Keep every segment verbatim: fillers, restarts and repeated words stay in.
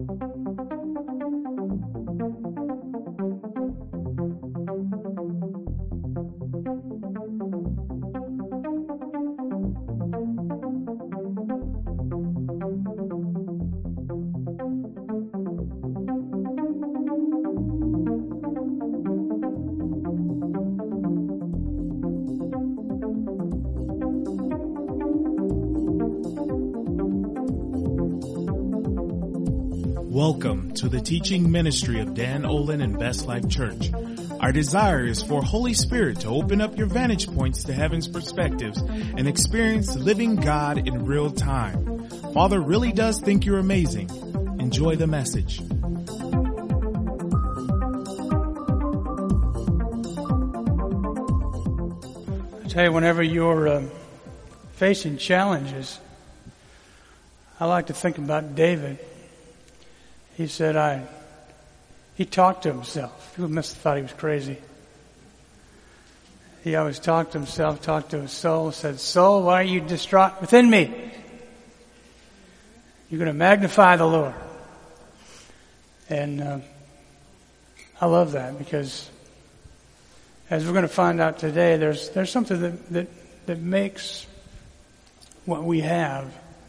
Welcome to the teaching ministry of Dan Olin and Best Life Church. Our desire is for Holy Spirit to open up your vantage points to heaven's perspectives and experience living God in real time. Father really does think you're amazing. Enjoy the message. I tell you, whenever you're uh, facing challenges, I like to think about David. He said, I, he talked to himself. People must have thought he was crazy. He always talked to himself, talked to his soul, said, soul, why are you distraught within me? You're going to magnify the Lord. And uh, I love that because as we're going to find out today, there's there's something that, that, that makes what we have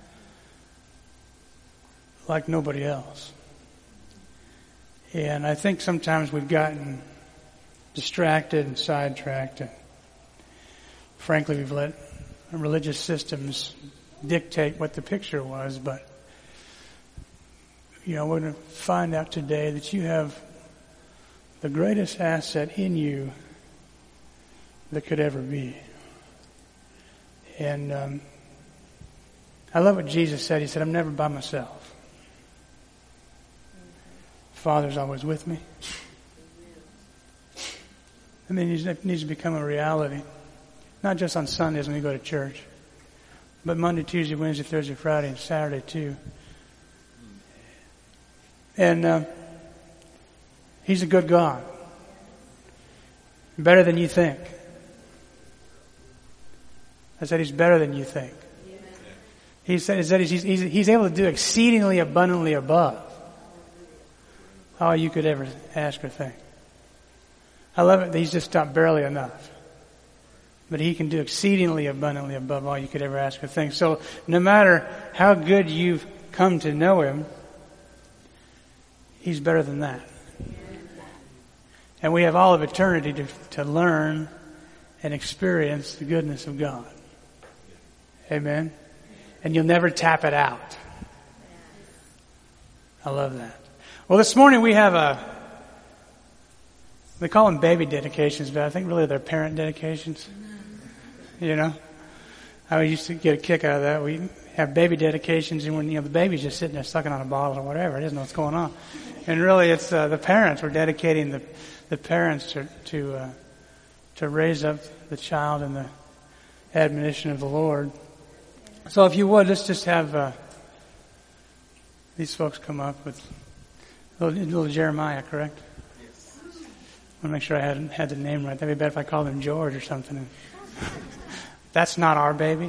like nobody else. And I think sometimes we've gotten distracted and sidetracked. And frankly, we've let religious systems dictate what the picture was. But, you know, we're going to find out today that you have the greatest asset in you that could ever be. And um, I love what Jesus said. He said, I'm never by myself. Father's always with me. I mean, it needs to become a reality. Not just on Sundays when we go to church, but Monday, Tuesday, Wednesday, Thursday, Friday, and Saturday too. And uh, He's a good God. Better than you think. I said He's better than you think. He said, he said he's, he's, he's able to do exceedingly abundantly above all you could ever ask or think. I love it that He's just not barely enough. But He can do exceedingly abundantly above all you could ever ask or think. So no matter how good you've come to know Him, He's better than that. And we have all of eternity to, to learn and experience the goodness of God. Amen? And you'll never tap it out. I love that. Well, this morning we have a, we call them baby dedications, but I think really they're parent dedications. You know? I used to get a kick out of that. We have baby dedications, and when, you know, the baby's just sitting there sucking on a bottle or whatever, it doesn't know what's going on. And really it's uh, the parents. We're dedicating the, the parents to, to, uh, to raise up the child in the admonition of the Lord. So if you would, let's just have uh, these folks come up with little, little Jeremiah, correct? Yes. I want to make sure I had had the name right. That'd be better if I called him George or something. That's not our baby.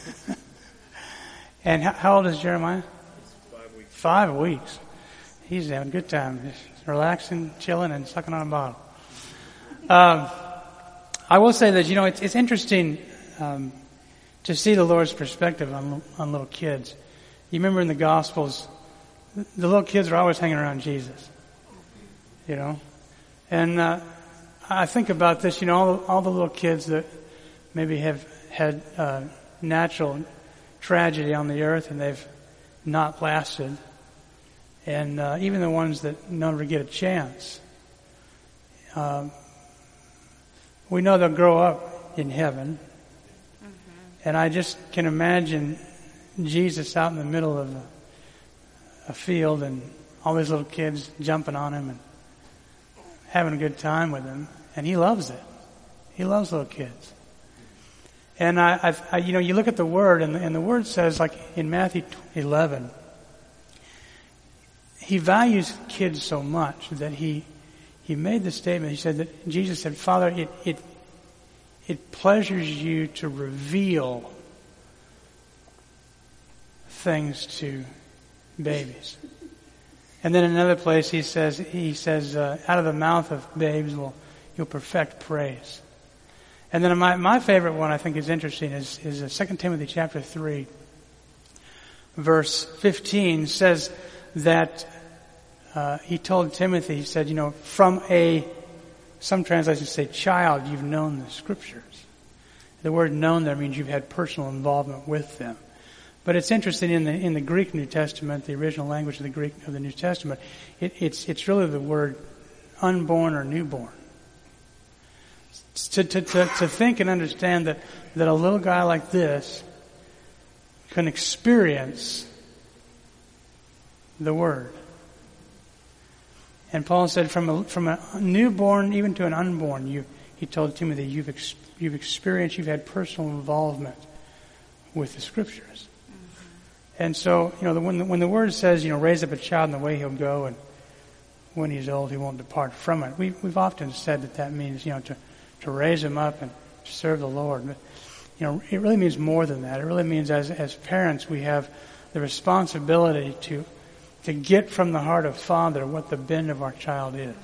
And how, how old is Jeremiah? Five weeks. Five weeks. He's having a good time, just relaxing, chilling, and sucking on a bottle. Um, I will say that, you know, it's, it's interesting um, to see the Lord's perspective on on little kids. You remember in the Gospels, the little kids are always hanging around Jesus, you know. And uh, I think about this, you know, all the, all the little kids that maybe have had uh, natural tragedy on the earth and they've not lasted, and uh, even the ones that never get a chance. Um, we know they'll grow up in heaven, mm-hmm. And I just can imagine Jesus out in the middle of a, a field and all these little kids jumping on Him and having a good time with Him, and He loves it. He loves little kids. And I, I've, I, you know, you look at the Word, and the, and the Word says, like in Matthew eleven, He values kids so much that He He made the statement. He said that Jesus said, "Father, it it it pleasures you to reveal things to babies." And then in another place he says, he says, uh, out of the mouth of babes will you'll perfect praise. And then my, my favorite one I think is interesting is, is uh, Second Timothy chapter three, verse fifteen says that uh, he told Timothy, he said, you know, from a, some translations say child, you've known the scriptures. The word known there means you've had personal involvement with them. But it's interesting in the in the Greek New Testament, the original language of the Greek of the New Testament, it, it's it's really the word unborn or newborn. To, to to to think and understand that that a little guy like this can experience the Word. And Paul said, from a from a newborn even to an unborn, you he told Timothy, you've ex, you've experienced, you've had personal involvement with the Scriptures. And so, you know, the, when, the, when the Word says, you know, raise up a child in the way he'll go, and when he's old, he won't depart from it. We, we've often said that that means, you know, to, to raise him up and to serve the Lord. But, you know, it really means more than that. It really means as, as parents, we have the responsibility to, to get from the heart of Father what the bent of our child is.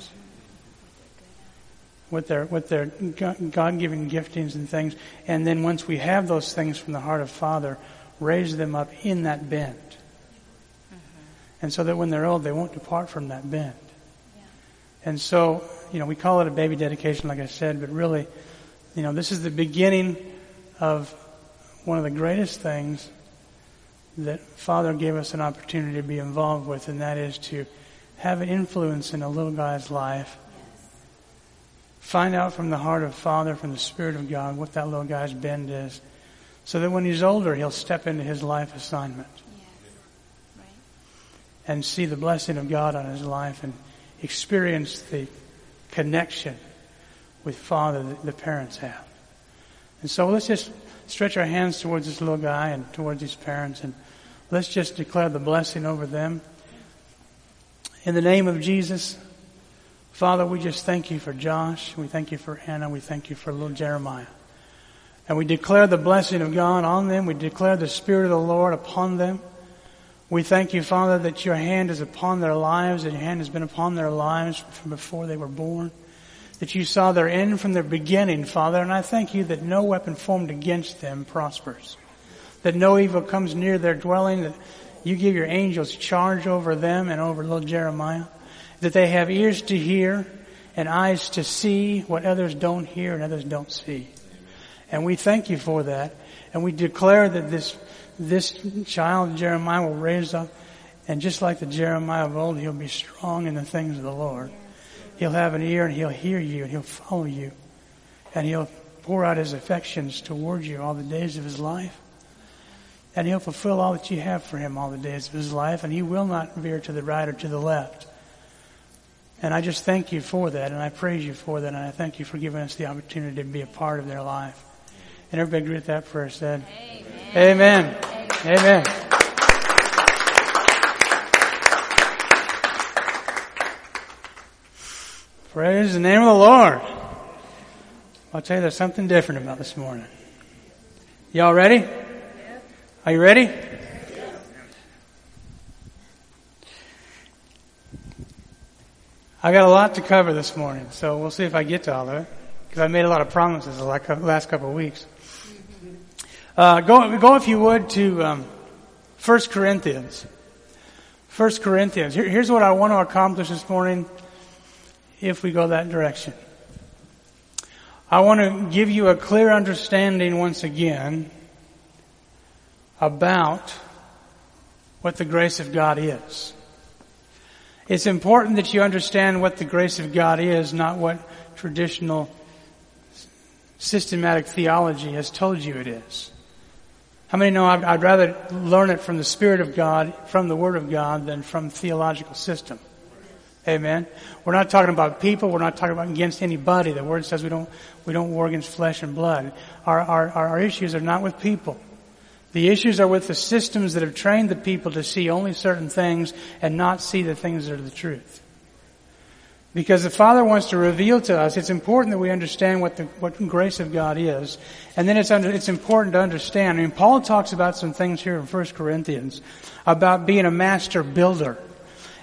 What their, what their God-given giftings and things. And then once we have those things from the heart of Father, raise them up in that bent. Mm-hmm. And so that when they're old, they won't depart from that bent. Yeah. And so, you know, we call it a baby dedication, like I said, but really, you know, this is the beginning of one of the greatest things that Father gave us an opportunity to be involved with, and that is to have an influence in a little guy's life. Yes. Find out from the heart of Father, from the Spirit of God, what that little guy's bend is, so that when he's older, he'll step into his life assignment. Yes. Right. And see the blessing of God on his life and experience the connection with Father that the parents have. And so let's just stretch our hands towards this little guy and towards his parents, and let's just declare the blessing over them. In the name of Jesus, Father, we just thank you for Josh. We thank you for Anna. We thank you for little Jeremiah. And we declare the blessing of God on them. We declare the Spirit of the Lord upon them. We thank you, Father, that your hand is upon their lives, that your hand has been upon their lives from before they were born, that you saw their end from their beginning, Father. And I thank you that no weapon formed against them prospers, that no evil comes near their dwelling, that you give your angels charge over them and over little Jeremiah, that they have ears to hear and eyes to see what others don't hear and others don't see. And we thank you for that. And we declare that this this child, Jeremiah, will raise up. And just like the Jeremiah of old, he'll be strong in the things of the Lord. He'll have an ear and he'll hear you and he'll follow you. And he'll pour out his affections towards you all the days of his life. And he'll fulfill all that you have for him all the days of his life. And he will not veer to the right or to the left. And I just thank you for that. And I praise you for that. And I thank you for giving us the opportunity to be a part of their life. And everybody agree with that prayer said? Amen. Amen. Amen. Amen. Praise the name of the Lord. I'll tell you there's something different about this morning. Y'all ready? Are you ready? I got a lot to cover this morning, so we'll see if I get to all of it, because I made a lot of promises the last couple of weeks. Uh, go, go if you would to um, First Corinthians. First Corinthians. Here, here's what I want to accomplish this morning if we go that direction. I want to give you a clear understanding once again about what the grace of God is. It's important that you understand what the grace of God is, not what traditional systematic theology has told you it is. How many know I'd, I'd rather learn it from the Spirit of God, from the Word of God, than from theological system? Amen. We're not talking about people. We're not talking about against anybody. The Word says we don't we don't war against flesh and blood. Our our our issues are not with people. The issues are with the systems that have trained the people to see only certain things and not see the things that are the truth. Because the Father wants to reveal to us, it's important that we understand what the what grace of God is. And then it's under, it's important to understand. I mean, Paul talks about some things here in First Corinthians about being a master builder.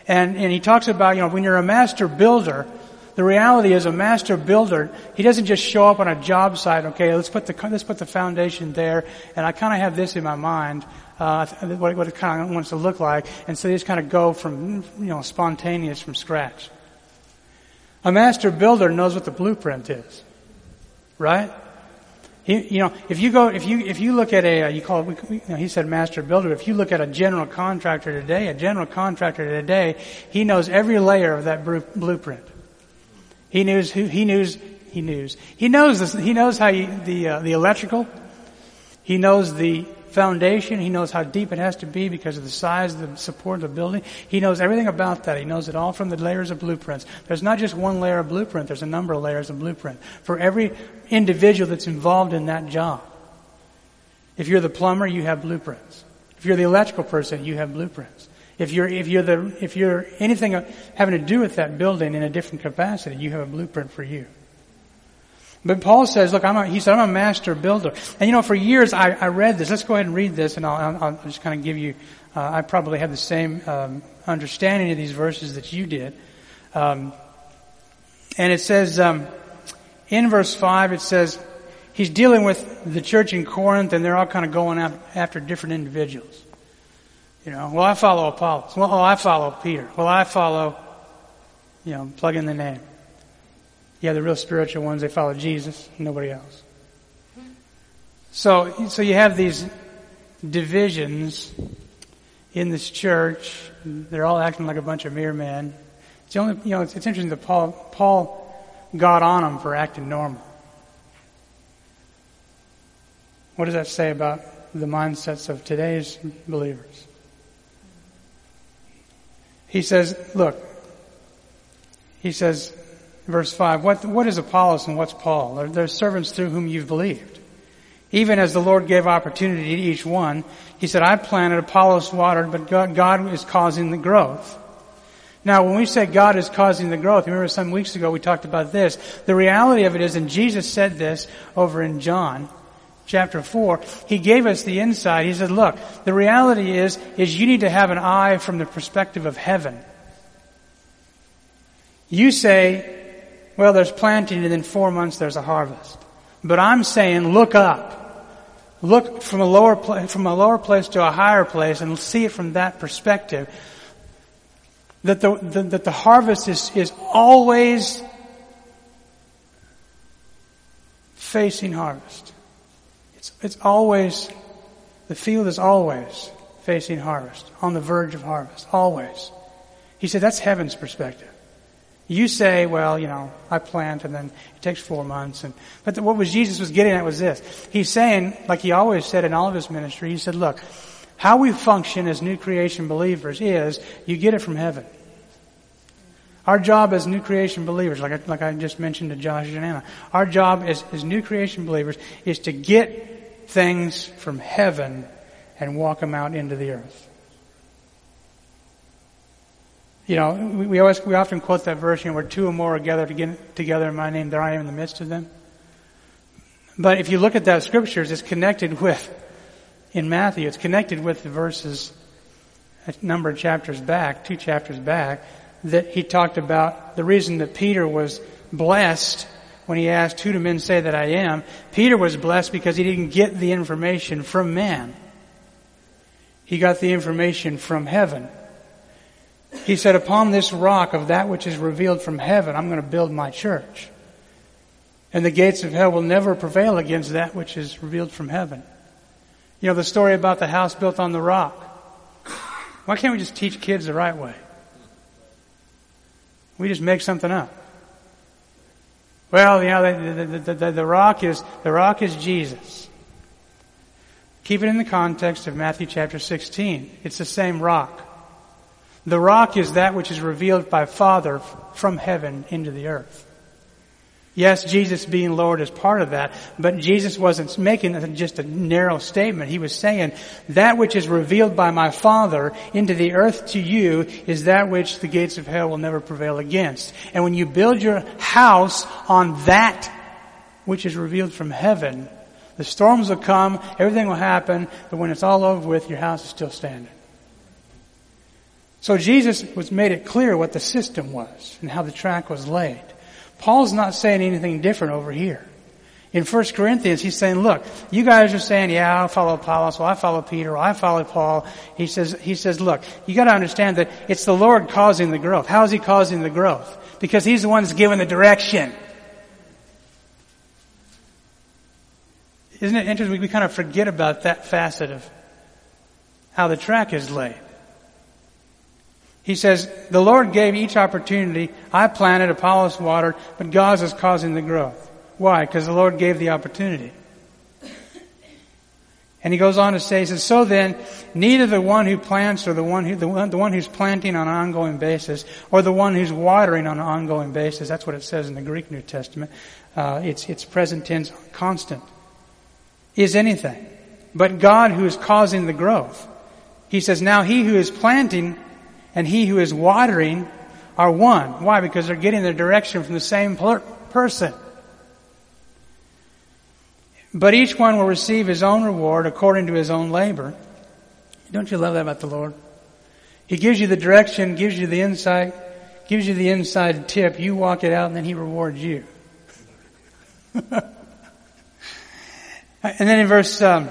And, and he talks about, you know, when you're a master builder, the reality is a master builder, he doesn't just show up on a job site, okay, let's put the, let's put the foundation there, and I kind of have this in my mind, uh, what, what it kind of wants to look like, and so they just kind of go from, you know, spontaneous from scratch. A master builder knows what the blueprint is, right? He, you know, if you go, if you, if you look at a, uh, you call it, we, you know, he said master builder. If you look at a general contractor today, a general contractor today, he knows every layer of that blueprint. He knows who, he knows, he knows, he knows this, he knows how you, the, uh, the electrical, he knows the foundation, he knows how deep it has to be because of the size of the support of the building. He knows everything about that. He knows it all from the layers of blueprints. There's not just one layer of blueprint, there's a number of layers of blueprint for every individual that's involved in that job. If you're the plumber, you have blueprints. If you're the electrical person, you have blueprints. If you're, if you're the, if you're anything having to do with that building in a different capacity, you have a blueprint for you. But Paul says, look, I'm a, he said, I'm a master builder. And you know, for years I, I read this. Let's go ahead and read this and I'll, I'll just kind of give you, uh, I probably have the same, um, understanding of these verses that you did. Um, and it says, um, in verse five, it says, he's dealing with the church in Corinth and they're all kind of going after different individuals. You know, well, I follow Apollos. Well, oh, I follow Peter. Well, I follow, you know, plug in the name. Yeah, the real spiritual ones, they follow Jesus, nobody else. So, so you have these divisions in this church. They're all acting like a bunch of mere men. It's the only, you know, it's, it's interesting that Paul, Paul got on them for acting normal. What does that say about the mindsets of today's believers? He says, look, he says, verse five, what, what is Apollos and what's Paul? They're, they're servants through whom you've believed. Even as the Lord gave opportunity to each one, he said, I planted, Apollos watered, but God, God is causing the growth. Now, when we say God is causing the growth, remember some weeks ago we talked about this. The reality of it is, and Jesus said this over in John chapter four, he gave us the insight. He said, look, the reality is, is you need to have an eye from the perspective of heaven. You say, well, there's planting and in four months there's a harvest. But I'm saying, look up. Look from a lower place, from a lower place to a higher place and see it from that perspective. That the, the that the harvest is, is always facing harvest. It's, it's always, the field is always facing harvest, on the verge of harvest, always. He said that's heaven's perspective. You say, well, you know, I plant and then it takes four months. And but the, what was Jesus was getting at was this. He's saying, like he always said in all of his ministry, he said, look, how we function as new creation believers is you get it from heaven. Our job as new creation believers, like I, like I just mentioned to Josh and Anna, our job as, as new creation believers is to get things from heaven and walk them out into the earth. You know, we, we always, we often quote that verse, you know, where two or more are gathered together in my name, there I am in the midst of them. But if you look at that scriptures, it's connected with, in Matthew, it's connected with the verses a number of chapters back, two chapters back, that he talked about the reason that Peter was blessed when he asked, who do men say that I am? Peter was blessed because he didn't get the information from man. He got the information from heaven. He said, upon this rock of that which is revealed from heaven, I'm going to build my church. And the gates of hell will never prevail against that which is revealed from heaven. You know, the story about the house built on the rock. Why can't we just teach kids the right way? We just make something up. Well, you know, the, the, the, the, the rock is, the rock is Jesus. Keep it in the context of Matthew chapter sixteen. It's the same rock. The rock is that which is revealed by Father from heaven into the earth. Yes, Jesus being Lord is part of that, but Jesus wasn't making just a narrow statement. He was saying, that which is revealed by my Father into the earth to you is that which the gates of hell will never prevail against. And when you build your house on that which is revealed from heaven, the storms will come, everything will happen, but when it's all over with, your house is still standing. So Jesus was made it clear what the system was and how the track was laid. Paul's not saying anything different over here. In First Corinthians, he's saying, look, you guys are saying, yeah, I follow Apollos, well, I follow Peter, well, I follow Paul. He says, he says, look, you gotta understand that it's the Lord causing the growth. How is He causing the growth? Because He's the one that's giving the direction. Isn't it interesting? We kind of forget about that facet of how the track is laid. He says, the Lord gave each opportunity. I planted, Apollos watered, but God is causing the growth. Why? Because the Lord gave the opportunity. And he goes on to say, he says, so then, neither the one who plants or the one who, the one, the one who's planting on an ongoing basis or the one who's watering on an ongoing basis, that's what it says in the Greek New Testament, uh, it's, it's present tense constant, is anything. But God who is causing the growth. He says, now he who is planting and he who is watering are one. Why? Because they're getting their direction from the same per- person. But each one will receive his own reward according to his own labor. Don't you love that about the Lord? He gives you the direction, gives you the insight, gives you the inside tip. You walk it out and then He rewards you. And then in verse, um,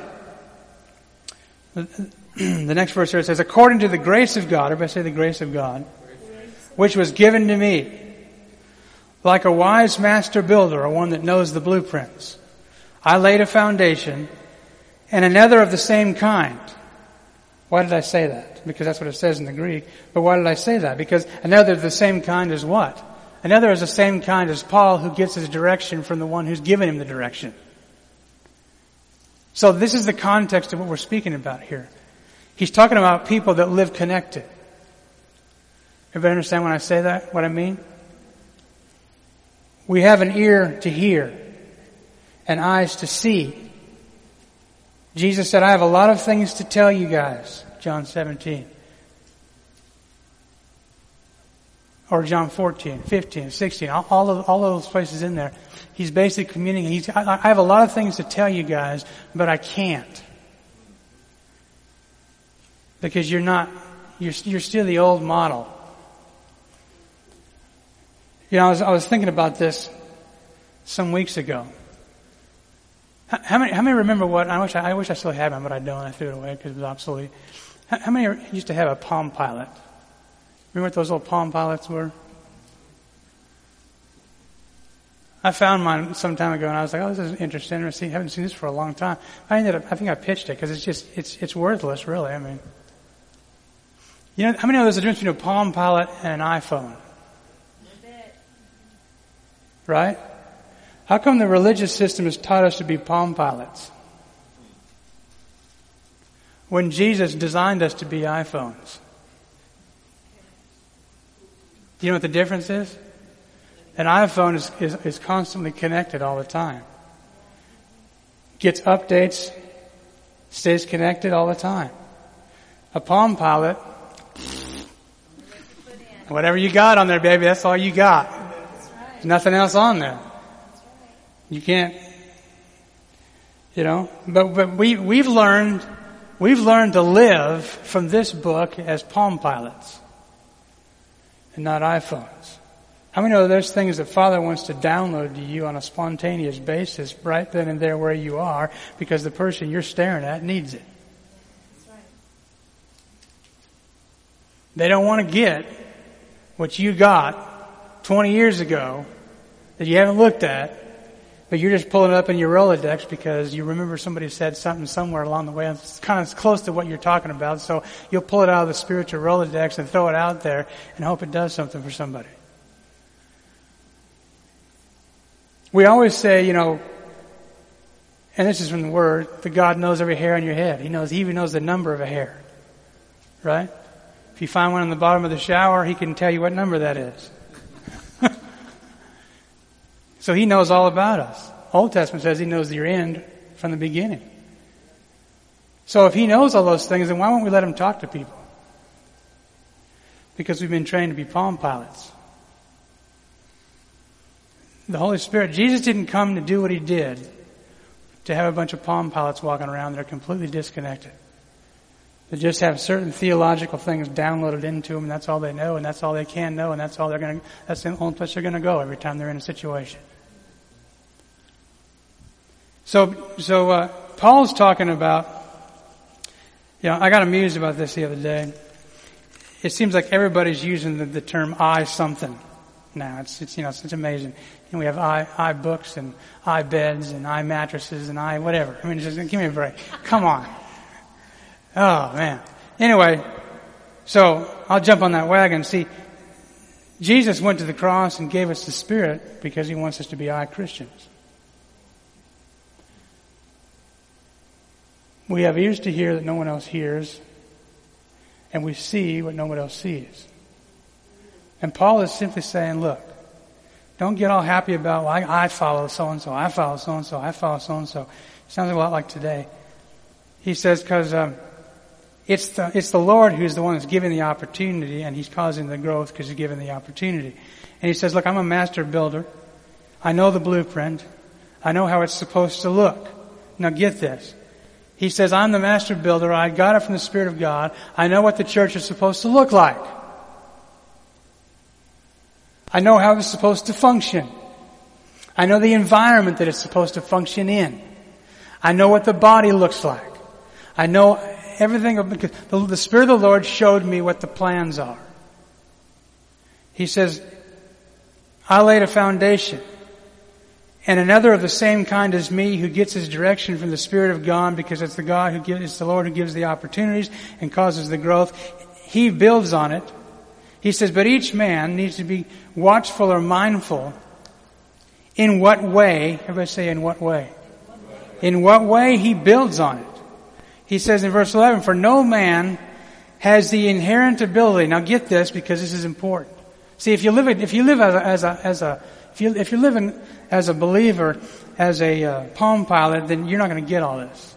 the next verse here it says, according to the grace of God, everybody say the grace of God, which was given to me, like a wise master builder or one that knows the blueprints. I laid a foundation, and another of the same kind. Why did I say that? Because that's what it says in the Greek. But why did I say that? Because another of the same kind is what? Another is the same kind as Paul, who gets his direction from the one who's given him the direction. So this is the context of what we're speaking about here. He's talking about people that live connected. Everybody understand when I say that, what I mean? We have an ear to hear and eyes to see. Jesus said, I have a lot of things to tell you guys. John seventeen. Or John fourteen, fifteen, sixteen. All, all of, all of those places in there. He's basically communicating. He's, I, I have a lot of things to tell you guys, but I can't. Because you're not, you're, you're still the old model. You know, I was, I was thinking about this some weeks ago. How many, how many remember what, I wish I, I wish I still had one, but I don't. I threw it away because it was obsolete. How, how many used to have a Palm Pilot? Remember what those little Palm Pilots were? I found mine some time ago and I was like, oh, this is interesting. I haven't seen this for a long time. I ended up, I think I pitched it because it's just, it's, it's worthless really. I mean, you know, how many of those are the difference between a Palm Pilot and an iPhone? Right? How come the religious system has taught us to be Palm Pilots when Jesus designed us to be iPhones? Do you know what the difference is? An iPhone is, is, is constantly connected all the time. Gets updates, stays connected all the time. A Palm Pilot, whatever you got on there, baby, that's all you got. There's nothing else on there. You can't, you know, but, but we, we've learned, we've learned to live from this book as Palm Pilots and not iPhones. How many know there's things that Father wants to download to you on a spontaneous basis right then and there where you are because the person you're staring at needs it. That's right. They don't want to get what you got twenty years ago that you haven't looked at, but you're just pulling it up in your Rolodex because you remember somebody said something somewhere along the way. It's kind of close to what you're talking about. So you'll pull it out of the spiritual Rolodex and throw it out there and hope it does something for somebody. We always say, you know, and this is from the Word, that God knows every hair on your head. He knows, He even knows the number of a hair. Right? If you find one in the bottom of the shower, He can tell you what number that is. So He knows all about us. Old Testament says He knows your end from the beginning. So if He knows all those things, then why won't we let Him talk to people? Because we've been trained to be Palm Pilots. The Holy Spirit, Jesus didn't come to do what He did to have a bunch of Palm Pilots walking around that are completely disconnected. That just have certain theological things downloaded into them, and that's all they know, and that's all they can know, and that's all they're going to, that's the only place they're going to go every time they're in a situation. So, so, uh, Paul's talking about, you know, I got amused about this the other day. It seems like everybody's using the, the term I something now. It's, it's, you know, it's, it's amazing. And we have I, I books and I beds and I mattresses and I whatever. I mean, just give me a break. Come on. Oh man. Anyway, so I'll jump on that wagon. See, Jesus went to the cross and gave us the Spirit because He wants us to be I Christians. We have ears to hear that no one else hears, and we see what no one else sees. And Paul is simply saying, look, don't get all happy about, well, I, I follow so-and-so, I follow so-and-so, I follow so-and-so. Sounds a lot like today. He says, because um, it's the it's the Lord who's the one that's giving the opportunity, and He's causing the growth because He's giving the opportunity. And He says, look, I'm a master builder. I know the blueprint. I know how it's supposed to look. Now get this. He says, I'm the master builder. I got it from the Spirit of God. I know what the church is supposed to look like. I know how it's supposed to function. I know the environment that it's supposed to function in. I know what the body looks like. I know everything, because the, the Spirit of the Lord showed me what the plans are. He says, I laid a foundation. And another of the same kind as me, who gets his direction from the Spirit of God, because it's the God who gives, it's the Lord who gives the opportunities and causes the growth. He builds on it. He says, but each man needs to be watchful or mindful. In what way? Everybody say, in what way? In what way he builds on it. He says in verse eleven, for no man has the inherent ability. Now get this, because this is important. See, if you live, if you live as a, as a, as a if you if you're living as a believer, as a uh, Palm Pilot, then you're not going to get all this.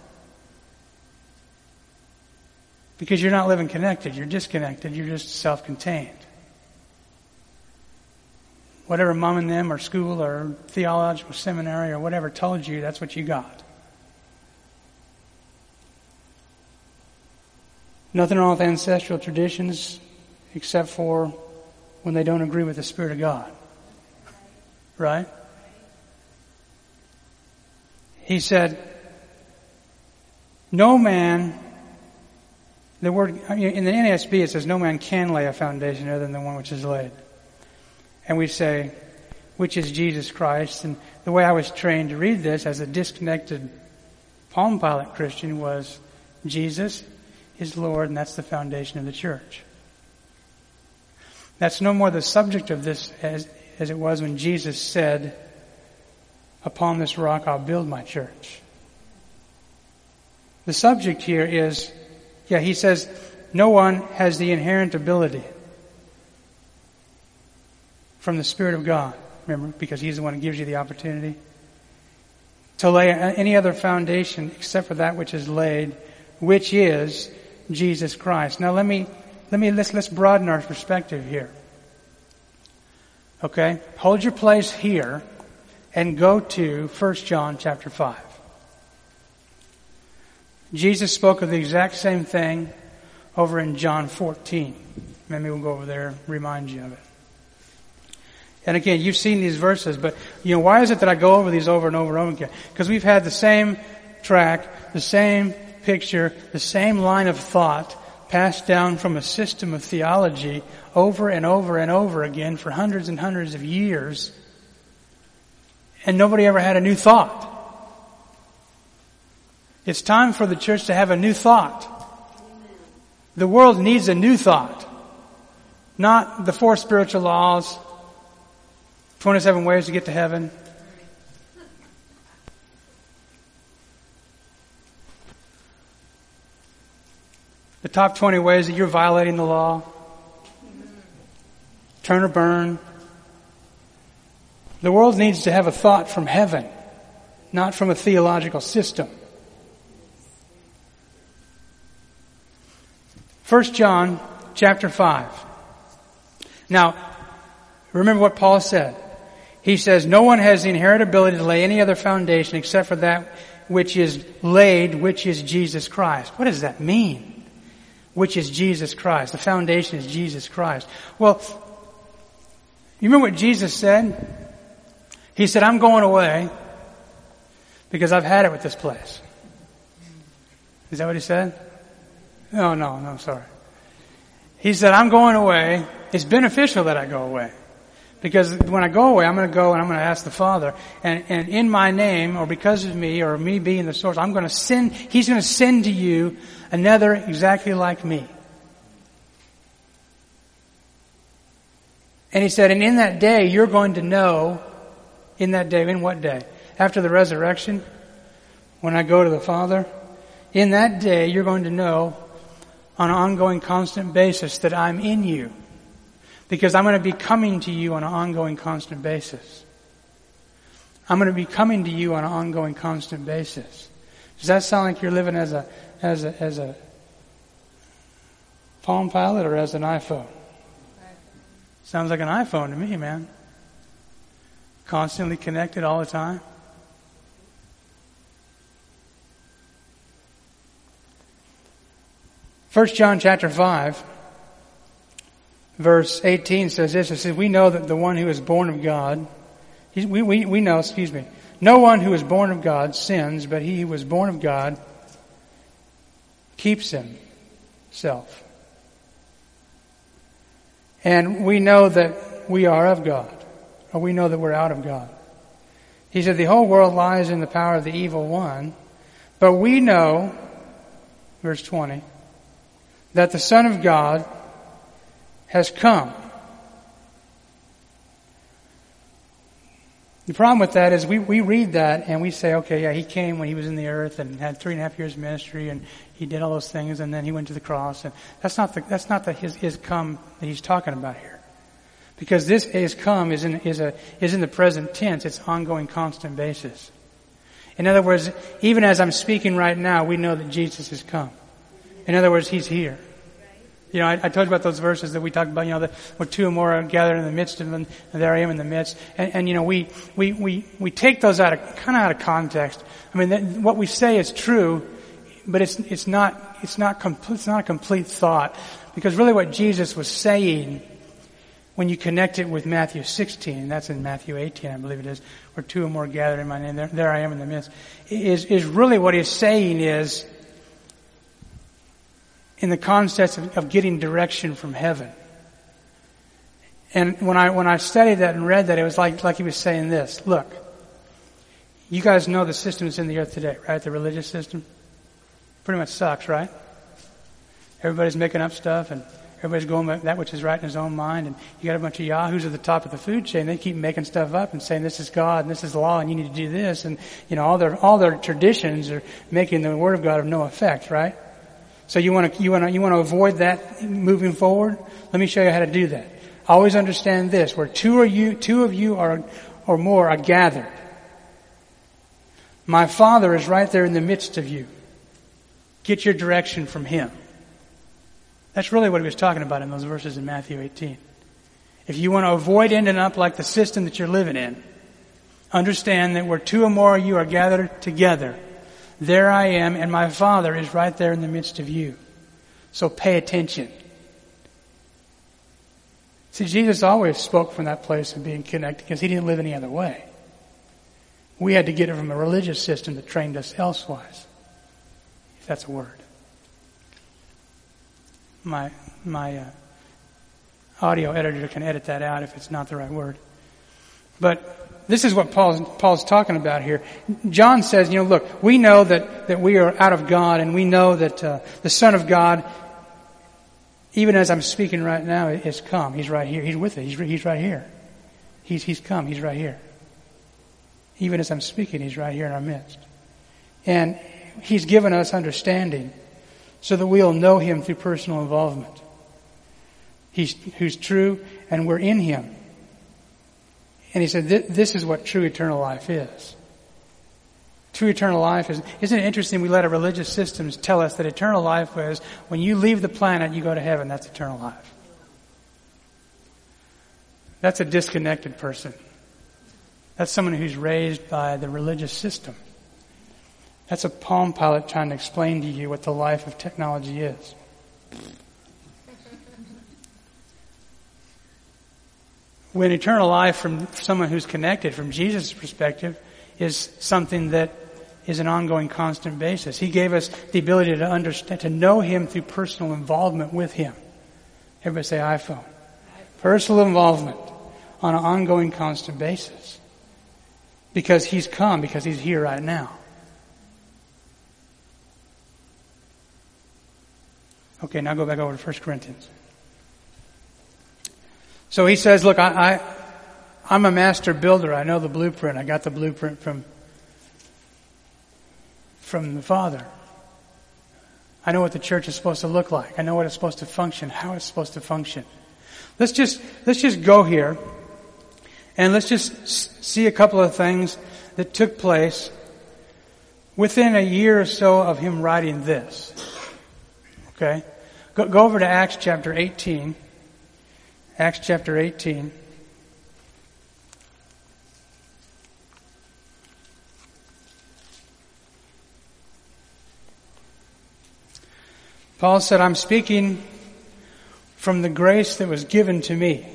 Because you're not living connected. You're disconnected. You're just self-contained. Whatever mom and them or school or theological seminary or whatever told you, that's what you got. Nothing wrong with ancestral traditions except for when they don't agree with the Spirit of God. Right? He said, no man, the word, in the N A S B it says, no man can lay a foundation other than the one which is laid. And we say, which is Jesus Christ. And the way I was trained to read this as a disconnected Palm Pilot Christian was, Jesus is Lord, and that's the foundation of the church. That's no more the subject of this as, as it was when Jesus said, upon this rock I'll build my church. The subject here is, yeah, he says, no one has the inherent ability from the Spirit of God, remember, because He's the one who gives you the opportunity, to lay any other foundation except for that which is laid, which is Jesus Christ. Now let me, let me, let's, let's broaden our perspective here. Okay? Hold your place here and go to First John chapter five. Jesus spoke of the exact same thing over in John fourteen. Maybe we'll go over there and remind you of it. And again, you've seen these verses, but you know, why is it that I go over these over and over and over again? Because we've had the same track, the same picture, the same line of thought passed down from a system of theology over and over and over again for hundreds and hundreds of years. And nobody ever had a new thought. It's time for the church to have a new thought. The world needs a new thought. Not the four spiritual laws, twenty-seven ways to get to heaven. The top twenty ways that you're violating the law. Turn or burn. The world needs to have a thought from heaven, not from a theological system. First John chapter five. Now, remember what Paul said. He says, no one has the inherent ability to lay any other foundation except for that which is laid, which is Jesus Christ. What does that mean? which is Jesus Christ. The foundation is Jesus Christ. Well, you remember what Jesus said? He said, I'm going away because I've had it with this place. Is that what he said? No, no, no, sorry. He said, I'm going away. It's beneficial that I go away. Because when I go away, I'm going to go and I'm going to ask the Father. And, and in my name, or because of me, or me being the source, I'm going to send, He's going to send to you another exactly like me. And He said, and in that day, you're going to know, in that day, in what day? After the resurrection, when I go to the Father, in that day, you're going to know on an ongoing, constant basis that I'm in you. Because I'm going to be coming to you on an ongoing, constant basis. I'm going to be coming to you on an ongoing, constant basis. Does that sound like you're living as a, as a, as a Palm Pilot or as an iPhone? Sounds like an iPhone to me, man. Constantly connected all the time. First John chapter five, verse eighteen says this. It says, we know that the one who is born of God, we, we, we know, excuse me, no one who is born of God sins, but he who is born of God keeps himself. And we know that we are of God, or we know that we're out of God. He said, the whole world lies in the power of the evil one, but we know, verse twenty, that the Son of God has come. The problem with that is we, we read that and we say, okay, yeah, He came when He was in the earth and had three and a half years of ministry and He did all those things and then He went to the cross. And that's not the, that's not the His, His come that He's talking about here. Because this His come is in, is a, is in the present tense. It's ongoing, constant basis. In other words, even as I'm speaking right now, we know that Jesus has come. In other words, He's here. You know, I, I told you about those verses that we talked about, you know, that where two or more are gathered in the midst of them, and there I am in the midst. And, and you know, we, we, we, we take those out of, kind of out of context. I mean, that, what we say is true, but it's, it's not, it's not complete, it's not a complete thought. Because really what Jesus was saying, when you connect it with Matthew sixteen, that's in Matthew eighteen, I believe it is, where two or more gathered in my name, there, there I am in the midst, is, is really what He's saying is, in the context of, of getting direction from heaven. And when I, when I studied that and read that, it was like, like He was saying this, look, you guys know the system that's in the earth today, right? The religious system. Pretty much sucks, right? Everybody's making up stuff and everybody's going by that which is right in his own mind. And you got a bunch of yahoos at the top of the food chain. They keep making stuff up and saying this is God and this is the law and you need to do this. And, you know, all their, all their traditions are making the Word of God of no effect, right? So you want to, you want to, you want to avoid that moving forward? Let me show you how to do that. Always understand this, where two or you, two of you are, or more are gathered. My Father is right there in the midst of you. Get your direction from Him. That's really what He was talking about in those verses in Matthew eighteen. If you want to avoid ending up like the system that you're living in, understand that where two or more of you are gathered together, there I am, and my Father is right there in the midst of you. So pay attention. See, Jesus always spoke from that place of being connected because He didn't live any other way. We had to get it from a religious system that trained us elsewise. If that's a word. My, my uh, audio editor can edit that out if it's not the right word. But this is what Paul's, Paul's talking about here. John says, you know, look, we know that, that we are out of God and we know that uh, the Son of God, even as I'm speaking right now, is come. He's right here. He's with it. He's, he's right here. He's, he's come. He's right here. Even as I'm speaking, He's right here in our midst. And He's given us understanding so that we'll know Him through personal involvement. He's who's true and we're in Him. And He said, this is what true eternal life is. True eternal life is, isn't it interesting we let our religious systems tell us that eternal life is when you leave the planet, you go to heaven, that's eternal life. That's a disconnected person. That's someone who's raised by the religious system. That's a Palm Pilot trying to explain to you what the life of technology is. When eternal life from someone who's connected, from Jesus' perspective, is something that is an ongoing, constant basis. He gave us the ability to understand, to know Him through personal involvement with Him. Everybody say iPhone. Personal involvement on an ongoing, constant basis. Because He's come, because He's here right now. Okay, now go back over to First Corinthians. So he says, look, I, I, I'm a master builder. I know the blueprint. I got the blueprint from, from the Father. I know what the church is supposed to look like. I know what it's supposed to function, how it's supposed to function. Let's just, let's just go here and let's just see a couple of things that took place within a year or so of him writing this. Okay? Go, go over to Acts chapter eighteen. Acts chapter eighteen. Paul said, I'm speaking from the grace that was given to me.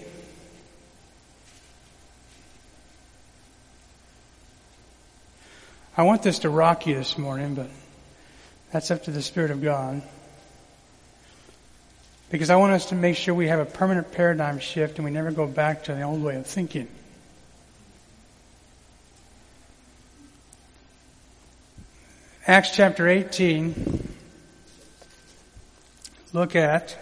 I want this to rock you this morning, but that's up to the Spirit of God. Because I want us to make sure we have a permanent paradigm shift and we never go back to the old way of thinking. Acts chapter eighteen. Look at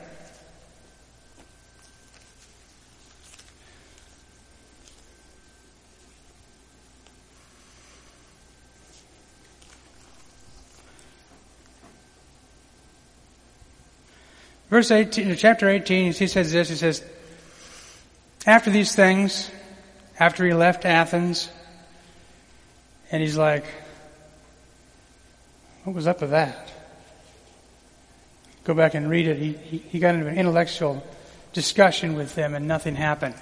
verse eighteen, chapter eighteen, he says this, he says, after these things, after he left Athens, and he's like, what was up with that? Go back and read it. He, he, he got into an intellectual discussion with them and nothing happened.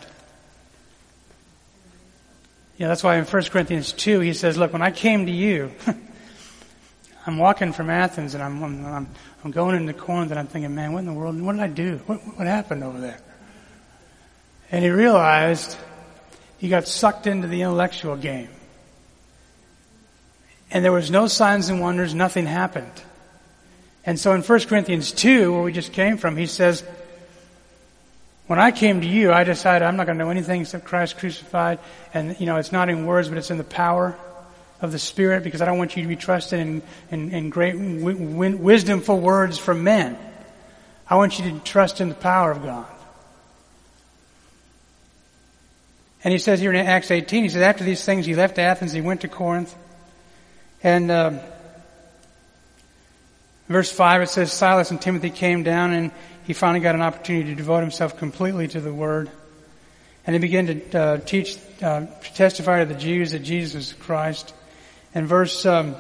Yeah, that's why in First Corinthians two he says, look, when I came to you, I'm walking from Athens and I'm, I'm, I'm, I'm going into Corinth and I'm thinking, man, what in the world, what did I do? What, what happened over there? And he realized he got sucked into the intellectual game. And there was no signs and wonders, nothing happened. And so in First Corinthians two, where we just came from, he says, when I came to you, I decided I'm not going to know anything except Christ crucified. And, you know, it's not in words, but it's in the power of the Spirit, because I don't want you to be trusted in, in, in great w- w- wisdomful words from men. I want you to trust in the power of God. And he says here in Acts eighteen, he says, after these things he left Athens, he went to Corinth. And um, verse five, it says, Silas and Timothy came down and he finally got an opportunity to devote himself completely to the Word. And he began to uh, teach, uh, to testify to the Jews that Jesus is Christ. And verse um,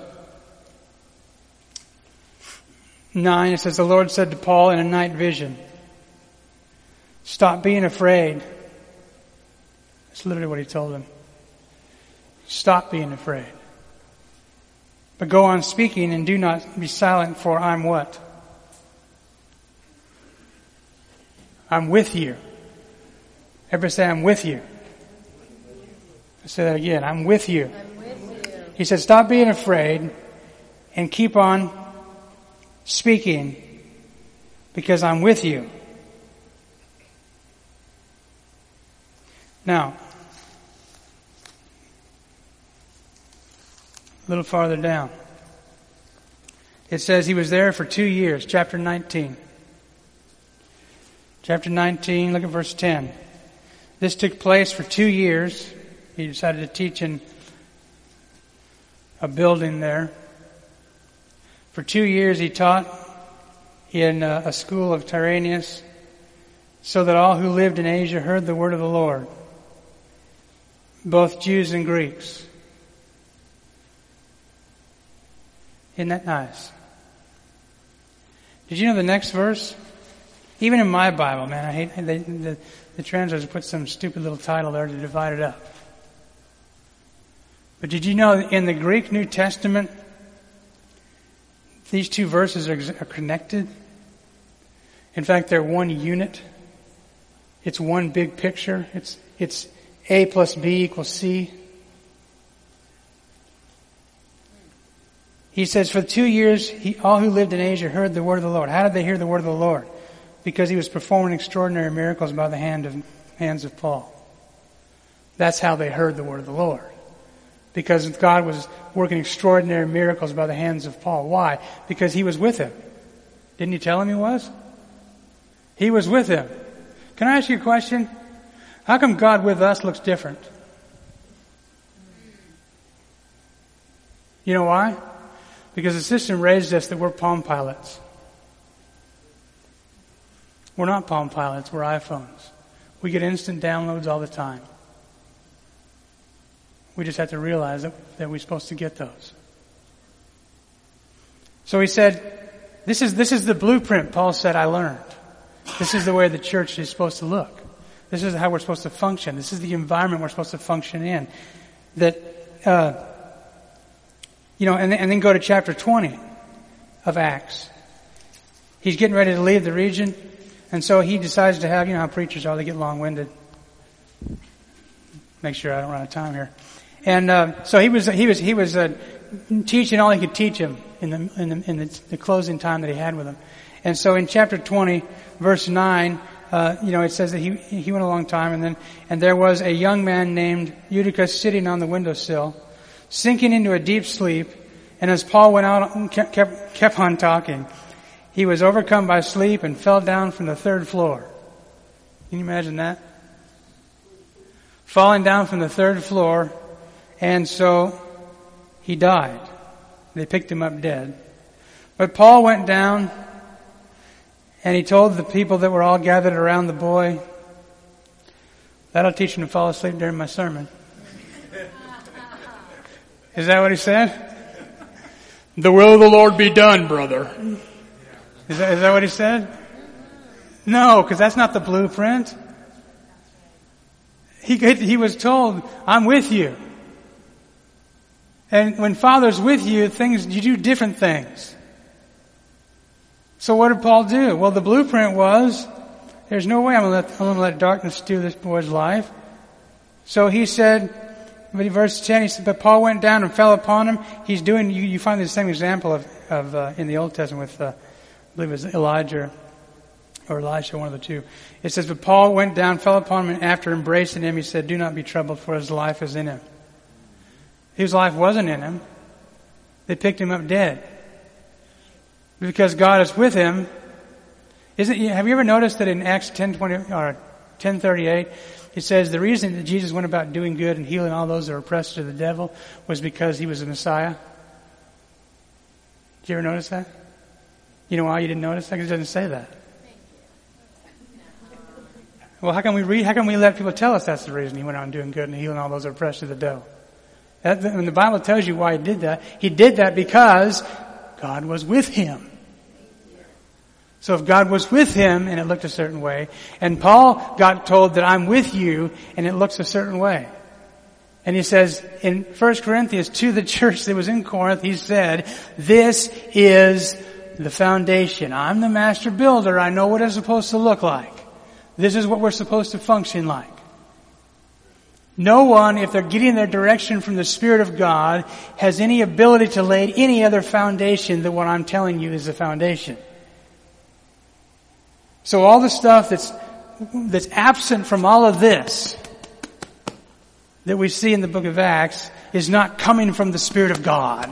nine, it says, the Lord said to Paul in a night vision, stop being afraid. That's literally what he told him. Stop being afraid. But go on speaking and do not be silent, for I'm what? I'm with you. Everybody say, I'm with you. I'll say that again. I'm with you. I'm with you. He said, stop being afraid and keep on speaking because I'm with you. Now, a little farther down. It says he was there for two years, chapter nineteen. Chapter nineteen, look at verse ten. This took place for two years. He decided to teach in a building there. For two years he taught in a school of Tyrannus, so that all who lived in Asia heard the word of the Lord, both Jews and Greeks. Isn't that nice? Did you know the next verse? Even in my Bible, man, I hate they, the, the translators put some stupid little title there to divide it up. But did you know in the Greek New Testament, these two verses are, are connected? In fact, they're one unit. It's one big picture. It's, it's A plus B equals C. He says, for two years, he, all who lived in Asia heard the word of the Lord. How did they hear the word of the Lord? Because he was performing extraordinary miracles by the hand of, hands of Paul. That's how they heard the word of the Lord. Because God was working extraordinary miracles by the hands of Paul. Why? Because he was with him. Didn't he tell him he was? He was with him. Can I ask you a question? How come God with us looks different? You know why? Because the system raised us that we're Palm Pilots. We're not Palm Pilots, we're iPhones. We get instant downloads all the time. We just have to realize that, that we're supposed to get those. So he said, this is, this is the blueprint Paul said I learned. This is the way the church is supposed to look. This is how we're supposed to function. This is the environment we're supposed to function in. That, uh, you know, and, and then go to chapter twenty of Acts. He's getting ready to leave the region, and so he decides to have, you know how preachers are, they get long-winded. Make sure I don't run out of time here. And uh, so he was he was he was uh, teaching all he could teach him in the in the in the, the closing time that he had with him. And so in chapter twenty, verse nine, uh, you know, it says that he he went a long time, and then and there was a young man named Eutychus sitting on the windowsill, sinking into a deep sleep. And as Paul went out and kept kept, kept on talking, he was overcome by sleep and fell down from the third floor. Can you imagine that? Falling down from the third floor, and so he died. They picked him up dead. But Paul went down, and he told the people that were all gathered around the boy, that'll teach him to fall asleep during my sermon. Is that what he said? The will of the Lord be done, brother. Is that, is that what he said? No, because that's not the blueprint. He, he was told, I'm with you. And when Father's with you, things, you do different things. So what did Paul do? Well, the blueprint was, there's no way I'm going to let, I'm going to let darkness steal this boy's life. So he said, verse ten, he said, but Paul went down and fell upon him. He's doing, you, you find the same example of, of uh, in the Old Testament with, uh, I believe it was Elijah or Elisha, one of the two. It says, but Paul went down, fell upon him, and after embracing him, he said, do not be troubled, for his life is in him. His life wasn't in him. They picked him up dead. Because God is with him. Isn't, have you ever noticed that in Acts ten twenty or ten thirty-eight, it says the reason that Jesus went about doing good and healing all those that are oppressed of the devil was because he was the Messiah? Did you ever notice that? You know why you didn't notice that? Because it doesn't say that. Well, how can we read? How can we let people tell us that's the reason he went on doing good and healing all those that are oppressed of the devil? That, when the Bible tells you why he did that, he did that because God was with him. So if God was with him and it looked a certain way, and Paul got told that I'm with you and it looks a certain way. And he says in First Corinthians to the church that was in Corinth, he said, this is the foundation. I'm the master builder. I know what it's supposed to look like. This is what we're supposed to function like. No one, if they're getting their direction from the Spirit of God, has any ability to lay any other foundation than what I'm telling you is the foundation. So all the stuff that's that's absent from all of this that we see in the book of Acts is not coming from the Spirit of God.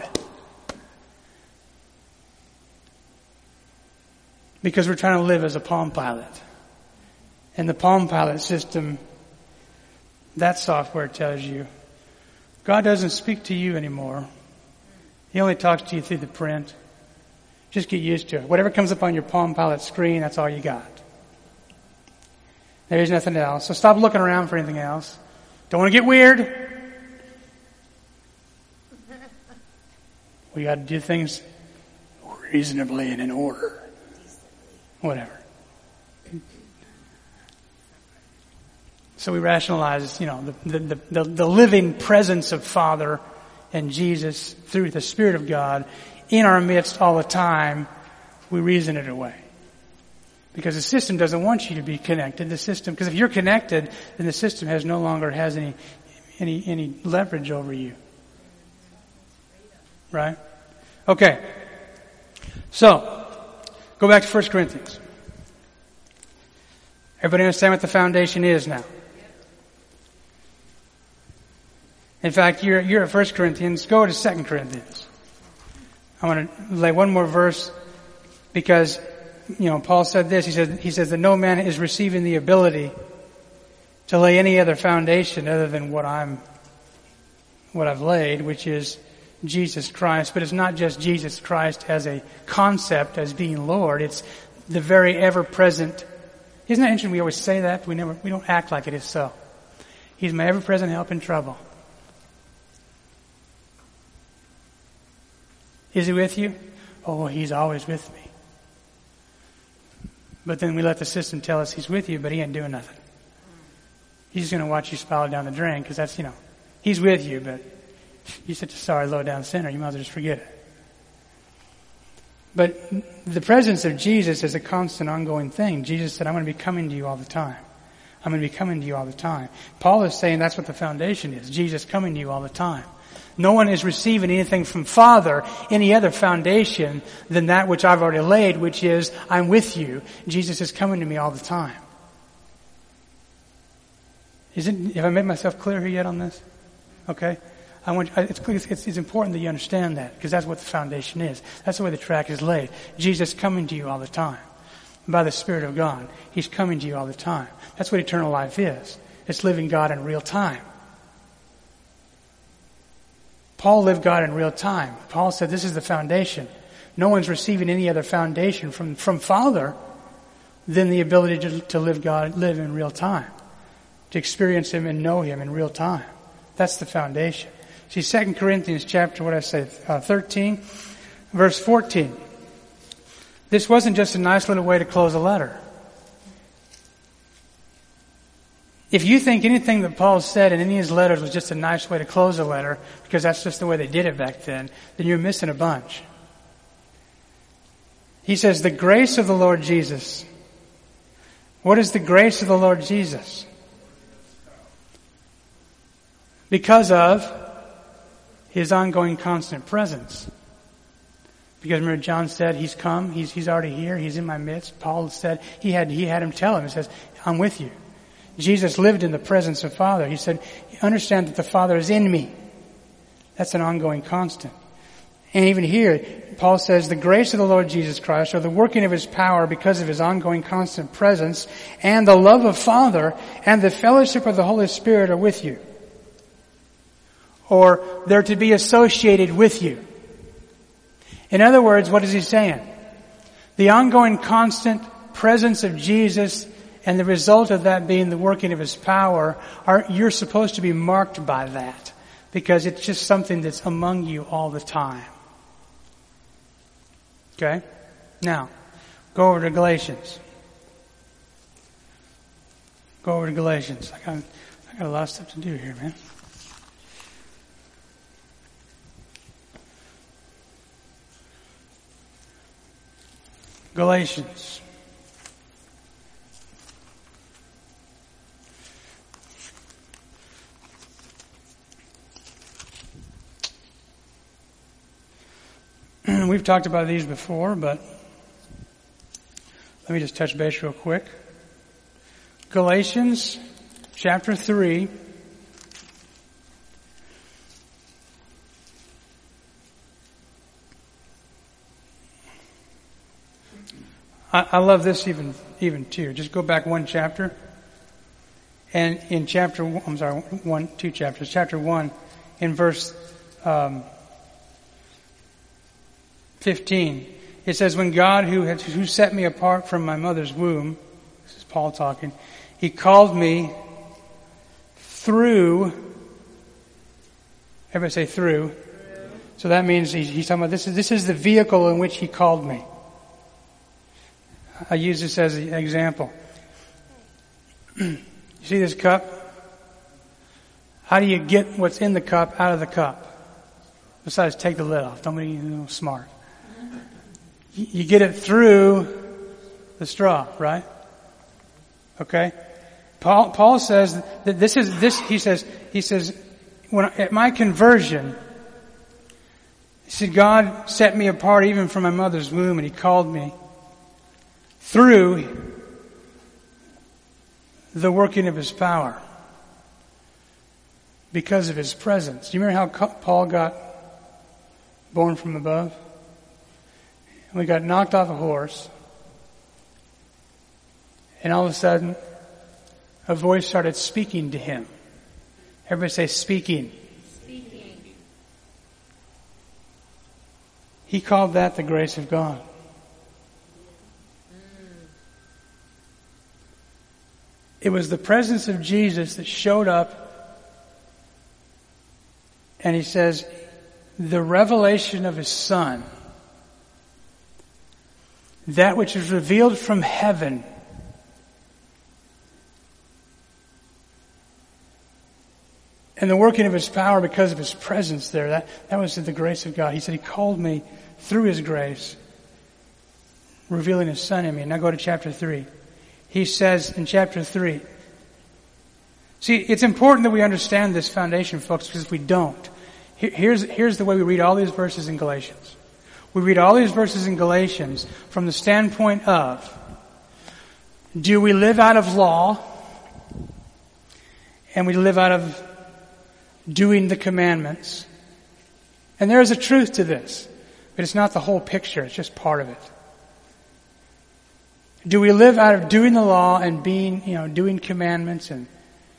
Because we're trying to live as a Palm Pilot. And the Palm Pilot system, that software tells you, God doesn't speak to you anymore. He only talks to you through the print. Just get used to it. Whatever comes up on your Palm Pilot screen, that's all you got. There is nothing else. So stop looking around for anything else. Don't want to get weird. We got to do things reasonably and in order. Whatever. So we rationalize, you know, the, the, the, the living presence of Father and Jesus through the Spirit of God in our midst all the time. We reason it away. Because the system doesn't want you to be connected. The system, because if you're connected, then the system has no longer has any, any, any leverage over you. Right? Okay. So, go back to First Corinthians. Everybody understand what the foundation is now? In fact, you're, you're at First Corinthians. Go to Second Corinthians. I want to lay one more verse because, you know, Paul said this. He said, he says that no man is receiving the ability to lay any other foundation other than what I'm, what I've laid, which is Jesus Christ. But it's not just Jesus Christ as a concept, as being Lord. It's the very ever-present. Isn't that interesting? We always say that, but we never, we don't act like it is so. He's my ever-present help in trouble. Is he with you? Oh, he's always with me. But then we let the system tell us he's with you, but he ain't doing nothing. He's just going to watch you spiral down the drain because that's, you know, he's with you, but you're such a sorry, low-down sinner, you might as well just forget it. But the presence of Jesus is a constant, ongoing thing. Jesus said, I'm going to be coming to you all the time. I'm going to be coming to you all the time. Paul is saying that's what the foundation is. Jesus coming to you all the time. No one is receiving anything from Father, any other foundation than that which I've already laid, which is, I'm with you. Jesus is coming to me all the time. Is it, have I made myself clear here yet on this? Okay. I want, it's, it's, it's important that you understand that, because that's what the foundation is. That's the way the track is laid. Jesus coming to you all the time. By the Spirit of God. He's coming to you all the time. That's what eternal life is. It's living God in real time. Paul lived God in real time. Paul said this is the foundation. No one's receiving any other foundation from, from Father than the ability to, to live God, live in real time. To experience Him and know Him in real time. That's the foundation. See, Second Corinthians chapter, what did I say, uh, thirteen, verse fourteen. This wasn't just a nice little way to close a letter. If you think anything that Paul said in any of his letters was just a nice way to close a letter, because that's just the way they did it back then, then you're missing a bunch. He says, the grace of the Lord Jesus. What is the grace of the Lord Jesus? Because of His ongoing constant presence. Because remember John said, He's come, He's, He's already here, He's in my midst. Paul said, he had, he had him tell him, He says, I'm with you. Jesus lived in the presence of Father. He said, understand that the Father is in me. That's an ongoing constant. And even here, Paul says, the grace of the Lord Jesus Christ, or the working of His power because of His ongoing constant presence, and the love of Father, and the fellowship of the Holy Spirit are with you. Or they're to be associated with you. In other words, what is he saying? The ongoing constant presence of Jesus and the result of that being the working of His power, are you're supposed to be marked by that. Because it's just something that's among you all the time. Okay? Now, go over to Galatians. Go over to Galatians. I got, I got a lot of stuff to do here, man. Galatians. We've talked about these before, but let me just touch base real quick. Galatians chapter three. I, I love this even, even too. Just go back one chapter. And in chapter, I'm sorry, one, two chapters. Chapter one, in verse, um, fifteen, it says, when God who had, who set me apart from my mother's womb, this is Paul talking, He called me through, everybody say through. So that means he's, he's talking about this is, this is the vehicle in which He called me. I use this as an example. You see this cup? How do you get what's in the cup out of the cup? Besides, take the lid off. Don't be you know, smart. You get it through the straw, right? Okay? Paul, Paul says that this is, this, he says, he says, when, at my conversion, he said, God set me apart even from my mother's womb, and He called me through the working of His power because of His presence. Do you remember how Paul got born from above? And we got knocked off a horse, and all of a sudden, a voice started speaking to him. Everybody say, speaking. Speaking. He called that the grace of God. Mm. It was the presence of Jesus that showed up, and he says, the revelation of His Son, that which is revealed from heaven, and the working of His power because of His presence there, that, that was the grace of God. He said He called me through His grace, revealing His Son in me. Now go to chapter three. He says in chapter three, see, it's important that we understand this foundation, folks, because if we don't, here, here's, here's the way we read all these verses in Galatians. We read all these verses in Galatians from the standpoint of, do we live out of law, and we live out of doing the commandments? And there is a truth to this, but it's not the whole picture, it's just part of it. Do we live out of doing the law and being, you know, doing commandments, and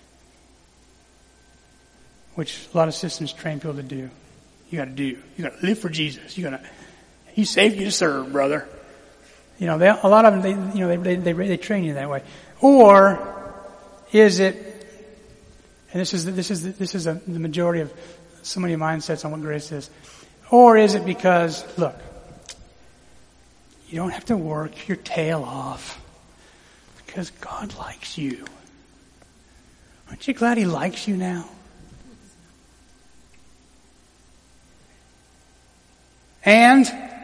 which a lot of systems train people to do? You gotta do. You gotta live for Jesus. You gotta, He saved you to serve, brother. You know, they, a lot of them, they, you know, they, they, they, they train you that way. Or is it, and this is this is this is a, the majority of so many mindsets on what grace is. Or is it because, look, you don't have to work your tail off because God likes you. Aren't you glad He likes you now? And